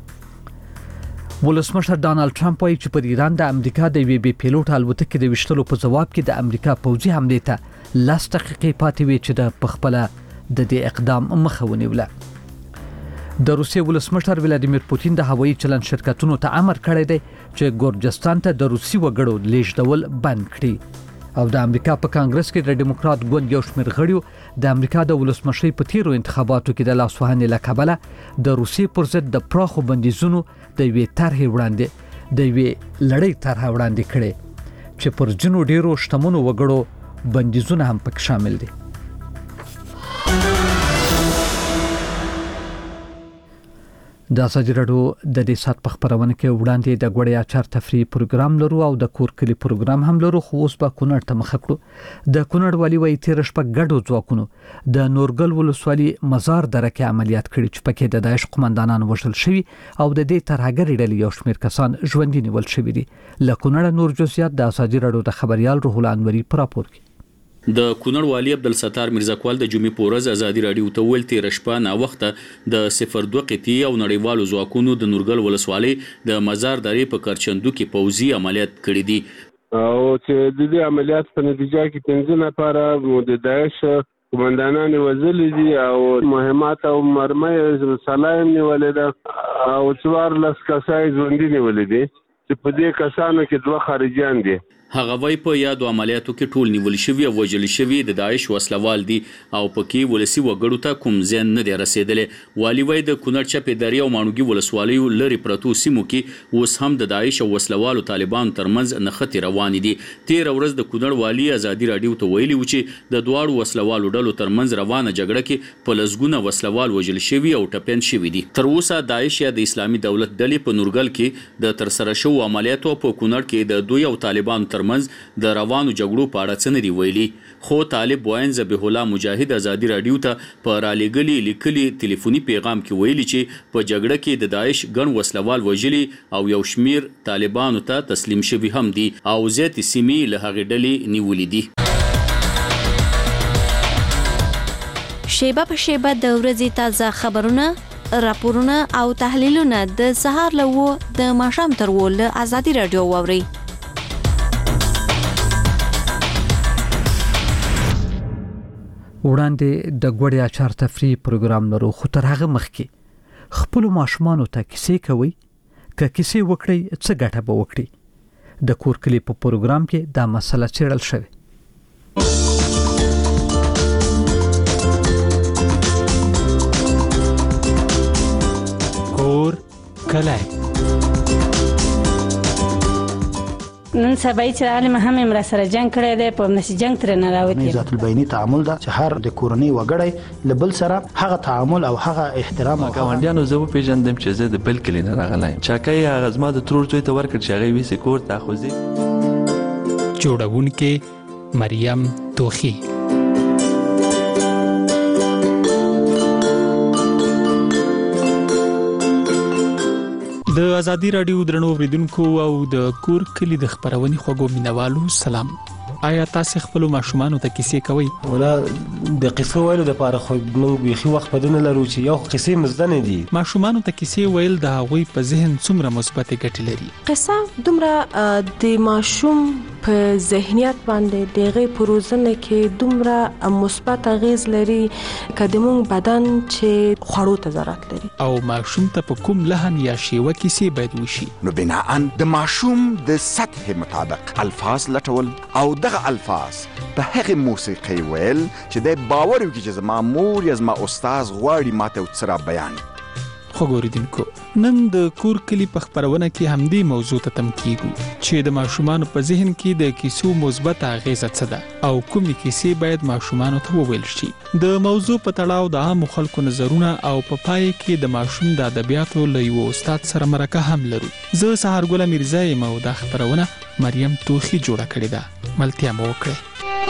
Speaker 2: ولسمشر ډانلډ ټرمپ وايي چې په ایران د امریکا د وی بي پیلوټ الوتکې د وشتلو په جواب کې د امریکا پوځي حمله ته 10 دقیقې پاتې وي چې د پخپله د دې اقدام مخه ونیوله. د روسیې ولسمشر ولادیمیر پوتین د هوایي چلند شرکتونو ته امر کړی دی چې ګورجستان ته د روسي وګړو لیږدول بند کړي. او د امریکا په کانګرس کې د ډیموکرات ګوند یو شمېر غړیو د امریکا د ولسمشرۍ په تیرو انتخاباتو کې د لاسوهنې له کبله د روسیې پر ضد د پراخو بندیزونو د یوې طرحې وړاندې د یوې لړۍ طرحه وړاندې کړې چې پر ځینو ډیرو شتمنو وګړو بندیزونه هم پکې شامل دي. د ازادي رادیو د دې سات په خبرونه کې وړاندې د غوړې اچار تفریح پروګرام لرو او د کور کلی پروګرام هم لرو. خو اوس به کونړ ته مخ کړو. د کونړ والی وایي تیر شپه ګډو ځواکونو د نورګل ولسوالي مزار دره کې عملیات کړي چې پکې د داعش قومندانان وژل شوي او د دې ترهګرې ډلې یو شمېر کسان ژوندي نیول شوي دي. له کونړ نور جزئیات د ازادي رادیو د خبريال روح الله انوري پر راپور کې.
Speaker 1: د کونړ والی عبدالستار میرزاکوال د جمعې په ورځ ازادي رادیو ته ویل تیر شپه نا وخته د 02 قطعي او نړیوالو ځواکونو د نورګل ولسوالۍ د مزار درې په کرچندو کې پوځي عملیات کړي دي
Speaker 4: او چې د دې عملیات په نتیجه کې 15 نفر د داعش قومندانان وژل دي او مهمات او مرمۍ سلایم نیولې ده او 14 کسای ژوندي نیولې دي چې په دې کسانو کې 2 خارجيان دي.
Speaker 1: هغه وای په یادو عملیاتو کې ټول نیول شوی او وژل شوی د داعش وسلوال دي او پکې ولسی وګړو ته کوم زیان نه دی رسیدلې. والی وای د کونړ چپې دریا او مانوګي ولسوالیو لری پرتو سیمو کې اوس هم د داعش او وسلوالو طالبان ترمنځ نښتې روان دي. تیر ورځ د کونړ والی ازادي رادیو ته ویلي و چې د دواړو وسلوالو ډلو ترمنځ روانه جګړه کې په لسګونه وسلوال وژل شوی او ټپيان شوی دي. تر اوسه داعش یا د اسلامي دولت ډلې په نورګل کې د ترسره شو عملیاتو په کونړ کې د دوی او طالبان ترمنځ د روانو جګړو په اړه څه نه دی ویلي. خو طالب وین ذبیح الله مجاهد ازادي رادیو ته په رالېګلي لیکلي ټلیفوني پیغام کې ویلي چې په جګړه کې د داعش ګڼ وسلوال وژلي او یو شمیر طالبانو ته تسلیم شوي هم دي او زیاتې سیمې له هغې ډلې نیولې دي.
Speaker 17: شیبه په شیبه د ورځې تازه خبرونه، راپورونه او تحلیلونه د سهار له 9 د ماښام تر 10 له ازادي رادیو واورئ.
Speaker 2: وړاندې د غوړې اچار تفریح پروګرام لرو. خو تر هغه مخکې خپل ماشومان ته کیسې کوي. که کیسې وکړي څه ګټه به وکړي. د کور کلی په پروګرام کې دا مسله څېړل شوې.
Speaker 7: کور کلی
Speaker 10: نن سبا چې عالم هم امر سره جنگ کړی دی په نس جنگ تر نه راوتی.
Speaker 11: ذات البینی تعامل دا چې هر د کورنۍ وګړی لبل سره هغه تعامل او هغه احترام او
Speaker 12: ګاونډیانو زه په پیژندم چې زه د بل کلی نه راغلایم. چاکای هغه زما د ترور زوی ته ورکړ چې هغه ویسې کور ته خوځي.
Speaker 7: جوړونکې مریم توخی. ازادي رادیو درنو اوریدونکو او د کور کلی د خبرونې خوګو مینوالو سلام. آیا تاسو خپل ماشومان ته کیسې کوي؟
Speaker 5: ولا د قصو ویلو د پاره خو موږ بيخي وخت پدونه لرو چې یو قصې مزدنه دي.
Speaker 7: ماشومان ته کیسې ویل د هغوی په ذهن څومره مثبت ګټې لري.
Speaker 13: قصه دومره د ماشوم په ذهنیت باندې دغه پروزنه کې دومره مثبت اغیز لري کدمون بدن چې خوړو ته ضرورت لري.
Speaker 7: او ماشوم ته په کوم لهن یا شیوه کیسې باید وشي؟
Speaker 14: نو بناء د ماشوم د سطح مطابق الفاظ لټول او دغه الفاظ په هغه موسیقي ویل چې د باور وکړي چې زما مور یا زما استاد غواړي ماته وڅرا بیان.
Speaker 7: خو ګوریدونکو نن د کور کلی په خبرونه کې همدې موضوع ته تم کیږو چې د ماشومان په ذهن کې د کیسو مثبت اغیزه څه ده او کومې کیسې باید ماشومان ته وویل شي. د موضوع په تړاو د عام خلکو نظرونه او په پای کې د ماشوم د ادبیاتو له یو استاد سره مرکه هم لرو. زه سهارګل میرزا یم او د خبرونه مریم توخی جوړه کړې ده. ملتیا مو وکړئ.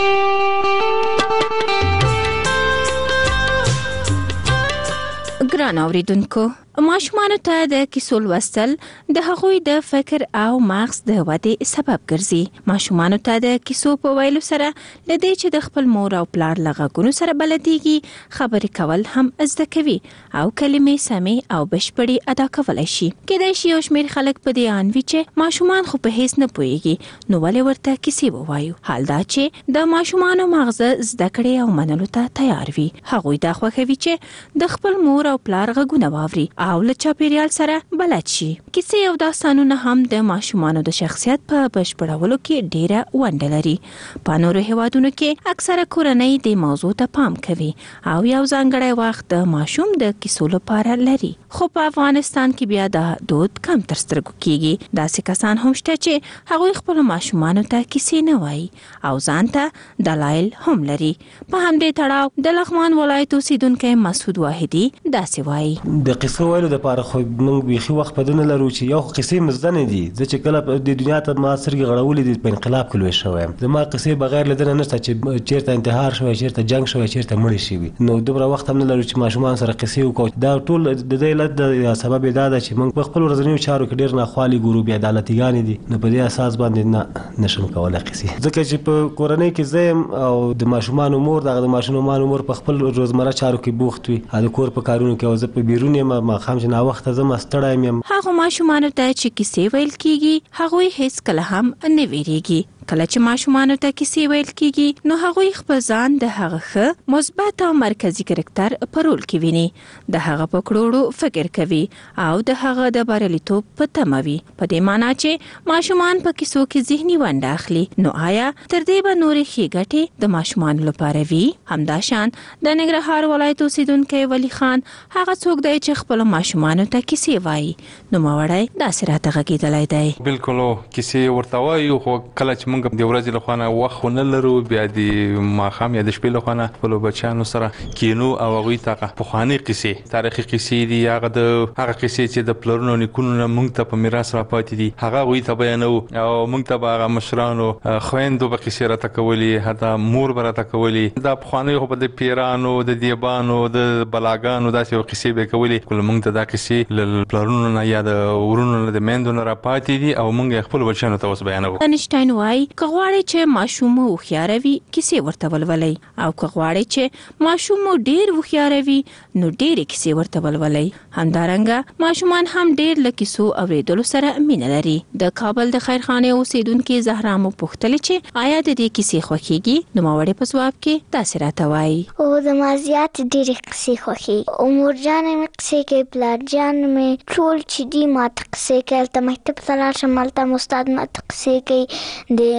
Speaker 15: ګران اوریدونکو، ماشومان ته د کیسو لوستل د هغوی د فکر او مغز د ودې سبب ګرځي. ماشومان ته د کیسو په ویلو سره لدې چې د خپل مور او پلار لغږونو سره بلديږي، خبرې کول هم زده کوي او کلمې سمې او بشپړې ادا کولای شي. کېدای شي یو شمېر خلک په دې اندوي چې ماشومان خو په هیڅ نه پوهیږي، نو ولې ورته کیسې ووایو؟ حال دا چې د ماشومانو مغز زده کړې او منلو ته تیار وي. هغوی دا خوښوي چې د خپل مور او پلار غږونه واوري او له چاپیریال سره بلد شي. کیسې او داستانونه هم د ماشومانو د شخصیت په بشپړولو کې ډیره ونډه لري. په نورو هیوادونو کې اکثره کورنۍ د موضوع ته پام کوي او یو ځانګړی وخت د ماشوم د کیسو لپاره لري. خو په افغانستان کې بیا دا دود کم تر سترګو کیږي. داسې کسان هم شته چې هغوی خپل ماشومانو ته کیسې نه وایي او ځان ته دلایل هم لري. په همدې تړاو د لغمان ولایت اوسیدونکی مسعود واحدي داسې وایي:
Speaker 5: د قصو ویلو د پاره خو موږ بيخي وخت پدونه لرو چې یو قصې مزدنه دي. زه چې کله د دنیا ته ما سرګي غړولې دي په انقلاب کې لوي شوم. زما قصې بغیر لدنه نشته چې چیرته انتحار شوی، چیرته جنگ شوی، چیرته مړ شي. نو دومره وخت هم نه لرو چې ماشومان سره قصې وکړو. دا ټول د دې لد سبب دا ده چې موږ په خپل ورځنیو چارو کې ډیر نه خالي ګورو، بیا عدالتيګان دي. نو په دې اساس باندې نه نشم کولای قصې، ځکه چې په کورنۍ کې زم او د ماشومان مور د ماشومان مور په خپل روزمره چارو کې بوخت وي، د کور په کارونو کې او زه په بیرونی ما خام چې نا وخت زم استړایم یم.
Speaker 15: هغه ماشومان ته چې کیسې ویل کیږي هغوی هیڅ کله هم نه ویریږي. کله چې ماشومان ته کیسې ویل کیږي نو هغوی خپل ځان د هغه ښه مثبت او مرکزی کرکټر په رول کې ویني، د هغه په کړوړو فکر کوي او د هغه د بریالیتوب په تمه وي. په دې معنی چې ماشومان په کیسو کې ذهني ونډه اخلي. نو آیا تر دې به نورې ښې ګټې د ماشومان لپاره وي؟ همداشان د ننګرهار ولایت اوسیدونکی ولی خان هغه څوک دی چې خپل ماشومان ته کیسې وایي. نو ماوړی داسې راته غږېدلی دی:
Speaker 16: بالکل کیسې ورته وایو، خو کله چې موږ د ورځې لخوا وخت نه لرو، بیا د ماښام یا د شپې لخوا خپلو بچیانو سره کینو او هغوی ته پخوانۍ قصې، تاریخي قصې دي، هغه قصې چې د پلرونو نیکونو نه موږ ته په میراث راپاتې دي، هغه هغوی ته بیانو او موږ ته به هغه مشرانو خویندو به قصې راته کولې، حتی مور به راته کولې. دا پخوانۍ خو به د پیرانو، د دیبانو، د بلاګانو داسې قصې به کولې. کله موږ ته دا قصې له پلرونو نه یا د ورونو نه، د میندو نه راپاتې دي او موږ خپل بچیانو ته اوس بیانوو.
Speaker 15: انشټاین وایي که غواړئ چې ماشوم مو هوښیاره وي کیسې ورته ولولئ، او که غواړئ چې ماشوم مو ډیر هوښیاره وي نو ډیرې کیسې ورته ولولئ. همدارنګه ماشومان هم ډیر له کیسو اوریدلو سره مینه لري. د کابل د خیرخانې اوسیدونکي زهرا مو پوښتلې چې آیا د دې کیسې خوښیږي؟ نو ماوړې په ځواب کې داسې راته وایي:
Speaker 18: او زما زیات ډیرې قصې خوښیږي. مور جان مې قصې کوي، پلار جان مې ټول چې دي ماته قصې کوي. هلته مکتب ته لاړ شم، هلته م استاد ماته قصې کوي. د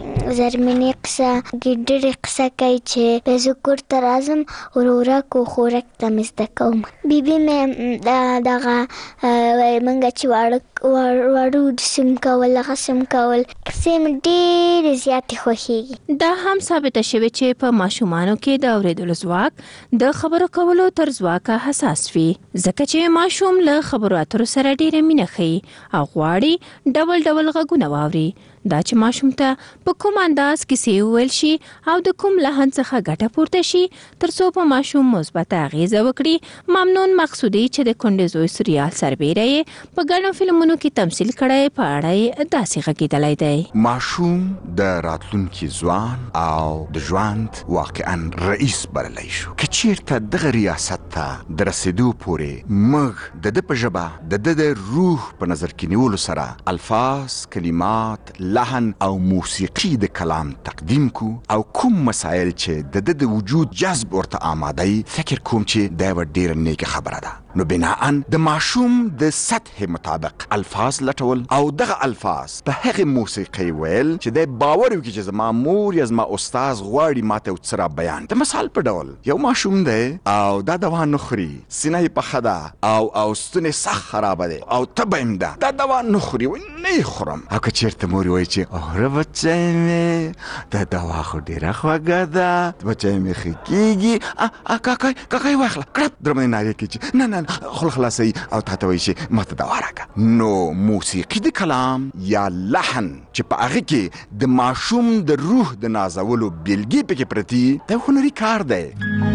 Speaker 18: زرمینې قصه ګډرې قصه کوي چې په زه کور ته راځم ورورک و خورک ته مې زده کوم. بیبي مې دغه موږ چې واړه ودسم کول، هغه سم کول. قصې مې ډېرې زیاتې خوښیږي.
Speaker 15: دا هم ثابته شوې چې په ماشومانو کې د اورېدلو ځواک د خبرو کولو تر ځواکه حساس وي، ځکه چې ماشوم له خبرو اترو سره ډېره مینه ښيي او غواړي ډول ډول غږونه واوري. دا چې ماشوم ته په کوم انداز کیسې وویل شي او د کوم لحن څخه ګټه پورته شي ترڅو په ماشوم مثبت اغیزه وکړي. ممنون مقصودی چې د کونډې زوی سریال سربیره یې په ګڼو فلمونو کې تمثیل کړی په اړه یې داسې غږېدلی دی.
Speaker 14: ماشوم د راتلونکي ځوان او د ژوند واقعا رئیس بللی شو. که چیرته دغه ریاست ته د رسېدو پورې موږ د ده په ژبه د ده د روح په نظر کې نیولو سره الفاظ، کلمات، لحن او موسیقي د کلام تقدیم کو او کوم مسائل چې د د وجود جذب ورته آماده ای، فکر کوم چې دا یوه ډیره نیکه خبره ده. نو بناءً د ماشوم د سطح مطابق الفاظ لټول او دغه الفاظ په هغه موسیقي ویل چې د باور وکړي چې زما مور یا زما استاد غواړي ماته وڅ را بیان. د مثال په ډول یو ماشوم دی او دا دوا نه خوري، سینه یې پخه ده او ستونې سخت خرابه دی او تبه یې ده، دا دوا نه خوري، نه یې خورم. او که چېرته مور وایي چې اوره بچی مې دا دوا خو ډېره خوږه ده، بچی مې ښه کېږي، کاکای واخله کړپ در باندې نارې کوي چې نه خوله خلاصوي او تا ته وایي چې ما ته دوا راکړه. نو موسیقي د کلام یا لحن چې په هغې کې د ماشوم د روح د نازولو بیلګې پکې پرتي، دا هنري کار دی.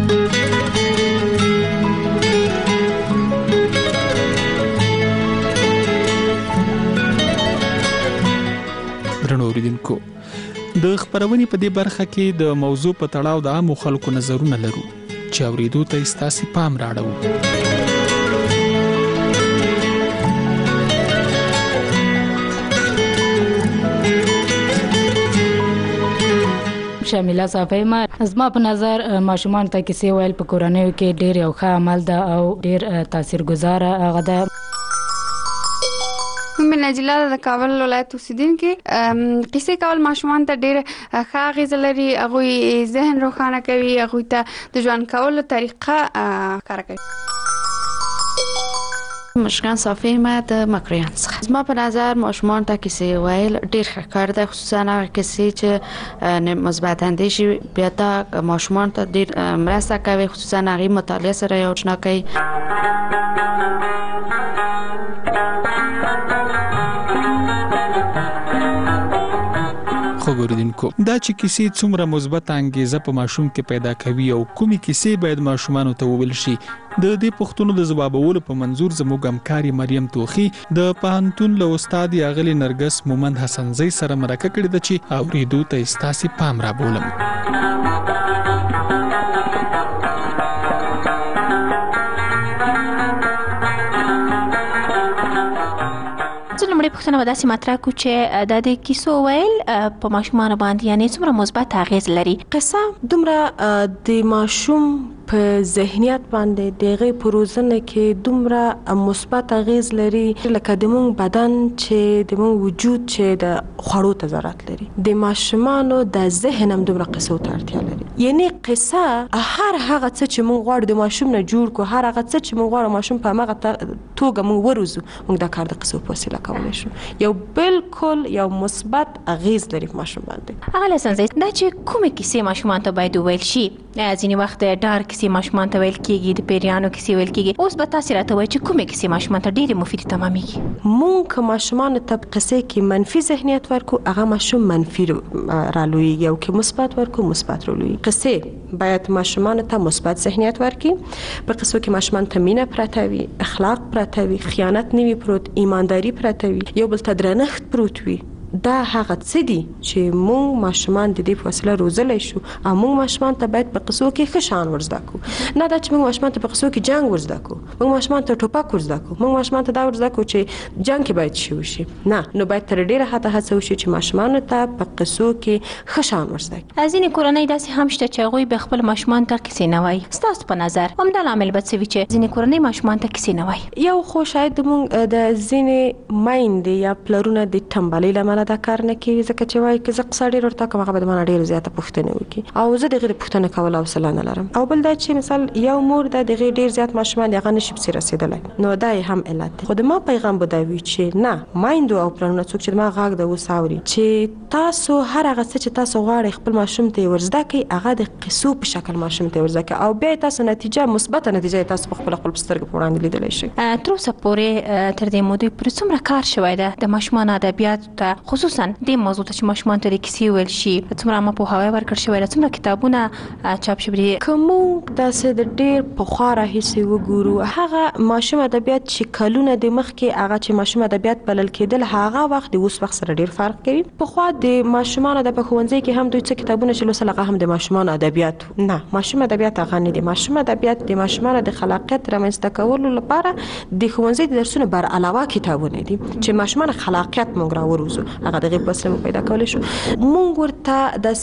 Speaker 7: درنو اوریدونکو، د خپرونې په دې برخه کې د موضوع په تړاو د عامو خلکو نظرونه لرو چې اوریدو ته ستاسې پام راړو.
Speaker 3: شامله صافی ما زما په نظر ماشومان ته کیسې ویل په کورنیو کې ډېر یو ښه عمل ده او ډېر تاثیرګذاره هغه ده.
Speaker 8: مې نجله د کابل ولایت اوسیدونکې. قصې کول ماشومان ته ډېر ښه اغېزه لري، هغوی ذهن روښانه کوي، هغوی ته د ژوند کولو طریقه ښکاره کوي.
Speaker 9: مشکان صافی ما د مکریان څخه. زما په نظر ماشومان ته کیسې ویل ډېر ښه کار دی، خصوصا هغه کیسې چې مثبت اندیشې بیا دا ماشومان ته ډېر مرسته کوي، خصوصا هغې مطالعه سره یې آشنا کوي.
Speaker 7: خو ګوریدونکو، دا چې کیسې څومره مثبت انګیزه په ماشوم کې پیدا کوي او کومې کیسې باید ماشومانو ته وویل شي، د دې پوښتنو د ځوابولو په منظور زموږ همکاري مریم توخي د پوهنتون له استاد اغلې نرګس مومند حسنزۍ سره مرکه کړې ده چې اوریدو ته ستاسې پام رابولم.
Speaker 15: لومړی پوښتنه به داسې مطرح کړو چې د دې کیسو ویل په ماشومانو باندې یعنې څومره مثبت اغېز لري؟
Speaker 13: قصه دومره د ماشوم په ذهنیت باندې د هغې په روزنه کې دومره مثبت اغېز لري لکه د مونږ بدن چې د مونږ وجود چې د خوړو ته ضرورت لري. د ماشومانو د ذهن هم دومره قصو ته اړتیا لري. یعنی قصه هر هغه څه چې مونږ غواړو د ماشوم نه جوړ کو، هر هغه څه چې مونږ غواړو ماشوم په همغه توګه مونږ وروزو، مونږ دا کار د قصو په وسیله کولی شو. یو بالکل یو مثبت اغېز لري په ماشوم باندې.
Speaker 15: هغه لسنځي دا چې کومې کیسې ماشومان ته باید وویل شي؟ ځینې وخت ډار کیسې ماشومان ته ویل کېږي، د پیریانو کیسې ویل کېږي. اوس به تاسې راته وایئ چې کومې کیسې ماشومان ته ډېرې مفیدې تمامېږي؟
Speaker 13: مونږ که ماشومانو ته په قصې کې منفي ذهنیت ورکو، هغه ماشوم منفي رالویږي، او که مثبت ورکو مثبت رالویږي. قصې باید ماشومانو ته مثبت ذهنیت ورکړي. په قصو کې ماشومان ته مینه پرته وي، اخلاق پرته وي، خیانت نه وي پروت، ایمانداري پرته وي، یو بل ته درنښت پروت وي. دا هغه څه دي چې مونږ ماشومان د دې په وسیله روزلی شو، او مونږ ماشومان ته باید په قصو کې ښه شان ورزده کړو. نه دا چې مونږ ماشومان ته په قصو کې جنګ ورزده کړو، مونږ ماشومان ته ټوپک ورزده کړو، مونږ ماشومان ته دا ورزده کړو چې جنګ کې باید شي وشي. نه، نو باید تر ډېره حده هڅه وشي چې ماشومانو ته په قصو کې ښه شان ورزده کړي.
Speaker 15: ځینې کورنۍ داسې هم شته چې هغوی به خپل ماشومان ته کیسې نه وایي. ستاسو په نظر همدا لامل به څه وي چې ځینې کورنۍ ماشومان ته کیسې نه وایي؟
Speaker 13: یو خو شاید مونږ د ځینې میندې یا پلرونه د ټمبلۍ له امله دا کار نه کوي، ځکه چې وایي که زه قصه ډېر ورته کوم هغه به د مانه ډېره زیاته پوښتنې وکړي، او زه د هغې د پوښتنه کولو حوصله نه لرم. او بل دا چې مثال یو مور ده، د هغې ډېر زیات ماشومان دي، هغه نشي پسې رسېدلی، نو دا یې هم علت دی. خو د ما پیغام به دا وي چې نه، میندو او پلرونه څوک چې د ما غږ ده اوس اوري، چې تاسو هر هغه څه چې تاسو غواړئ خپل ماشوم ته یې ورزده کړئ، هغه د قصو په شکل ماشوم ته یې ورزده کړئ، او بیا یې تاسو نتیجه مثبته نتیجه یې تاسو په خپل په سترګو په وړاندې لیدلی شئ.
Speaker 15: تر اوسه پورې تر دې مودې پورې څومره کار شوی ده د ماشومانو ادبیاتو ته خصوصا د موضوع ته چې ماشومان ته کیسې ویل شي څومره ما په هوا ورکړ شوی څومره کتابونه چاپ شوي
Speaker 13: کوم داسې د ډیر پخوا راهیسې وګورو هغه ماشوم ادبیات چې کلونه د مخ کې هغه چې ماشوم ادبیات بلل کېدل هغه وخت د اوس وخت سره ډیر فرق کوي پخوا د ماشومان د ښوونځي کې هم دوی څه کتابونه چې لوستل هغه هم د ماشومان ادبیات نه ماشوم ادبیات هغه نه دي ماشوم ادبیات د ماشومان د خلاقیت رامنځته کولو لپاره د ښوونځي د درسونو بر علاوه کتابونه دي چې ماشومان خلاقیت مونږ راوروزو هغه دغه بسره پیدا کولای شو مونږ ورته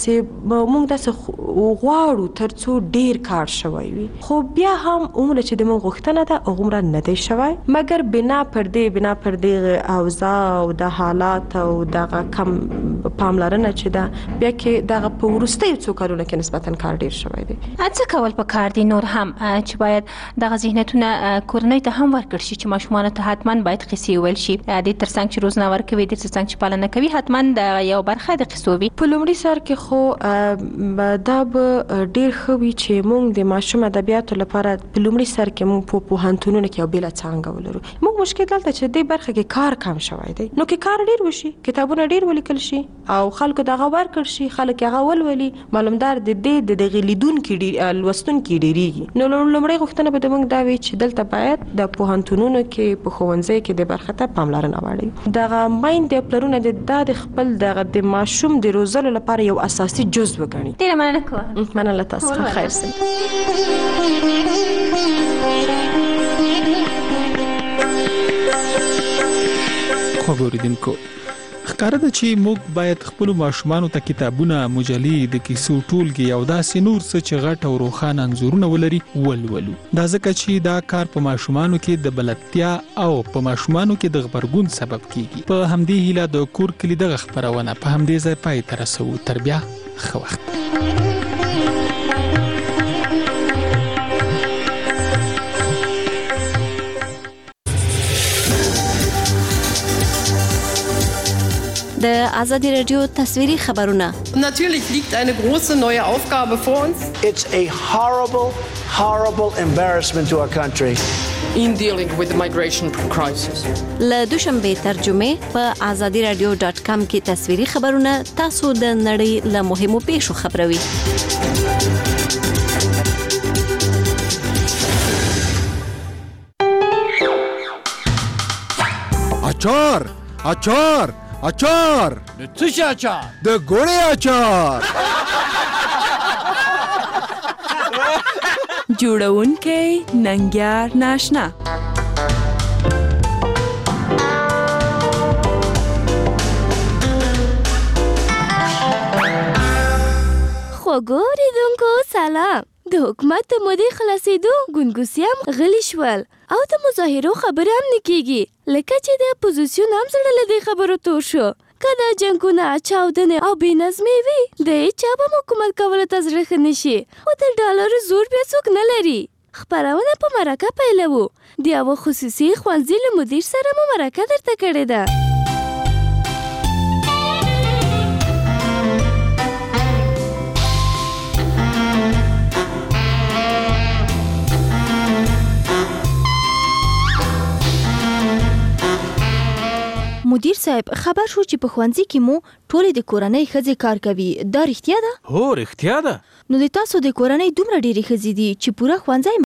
Speaker 13: داسې غواړو ترڅو ډیر کار شوی وي خو بیا هم عمر چې د مونږ غوښتنه ده عمر نه دی شوی مګر بنا پر دې اوضاع او د حالات او دغه کم پاملرنه چې دا بیا کې دغه په ورستیو څو کارونه کې نسبتاً کار ډیر شوی دی
Speaker 15: څه کول په کار دي نور هم چې باید دغه ذهنیتونه کورنۍ ته هم ورکړ شي چې ماشومان ته حتما باید قصې ویل شي د ترڅنګ چې روزنه ورکوي د ترڅنګ چې پالنه کوي حتما د یو برخه د قصو وي
Speaker 13: په لومړي سر کې خو دا به ډیر ښه وي چې موږ د ماشوم ادبیاتو لپاره په لومړي سر کې موږ په پوهنتونونو کې یو بیل څنګه ولرو موږ مشکل دلته چې د برخه کې کار کم شوی دی نو کې کار ډیر وشي کتابونه ډیر ولیکل شي او خلکو دغه ورکړ شي خلک هغه ولولي معلومدار د غلیدون کې ډیر لوستون کې ډیریږي نو لومړی غوښتنه به موږ دا وي چې دلته باید د پوهنتونونو کې په ښوونځي کې د برخه ته پاملرنه وړي دغه مایند پلرونه د خپل د ماشوم د روزلو لپاره یو اساسي جزء وګڼي
Speaker 15: ډیره مننه کوم
Speaker 13: مننه تاسو خیر سم
Speaker 7: خو ګوریدونکو ښکاره ده چې موږ باید خپل ماشومانو ته کتابونه مجلې د کیسو ټولګي او داسې نور څه چې غټ او روښانه انځورونه ولري ولولو دا ځکه چې دا کار په ماشومانو کې د بلدتیا او په ماشومانو کې د غبرګون سبب کیږي په همدې هیله د کور کلی دغه خبرونه په همدې ځای پای ته رسوو تر بیا ښه وخت
Speaker 17: د آزادی رادیو تصویری خبرونه
Speaker 19: Natürlich liegt eine große neue Aufgabe vor uns.
Speaker 20: It's a horrible embarrassment to our country.
Speaker 19: In dealing with the migration crisis.
Speaker 17: له دوشنبه ترجمه په azadiradio.com کې تصویری خبرونه تاسو د نړۍ له مهمو پیښو خبروي.
Speaker 21: اچار
Speaker 20: څه شي اچار
Speaker 21: د ګوړې اچار
Speaker 22: جوړونکی ننګیار ناشنا
Speaker 23: خوګوریدونکو سلام د حکومت د مودې خلاصېدو ګونګوسیام غلی شول او د مظاهرو خبرې هم نکېږي لکه چې د اپوزیسیون هم زړه له دې خبرو تور شو که دا جنګونه چاودنې او بې نظمي وي د هېچا به هم حکومت کولو ته زړه ښه نه شي خو د ډالرو زور بیا څوک نه لري خپرونه په مرکه پیلوو د یوه خصوصي ښوونځي له مدیر سره مو مرکه درته کړې ده مدیر صاحب خبر شو چې په ښوونځي کې مو ټولې د کورنۍ ښځې کار کوي دا رښتیا ده؟
Speaker 25: هو رښتیا ده
Speaker 23: نو د تاسو د کورنۍ دومره ډېرې ښځې دي چې پوره ښوونځی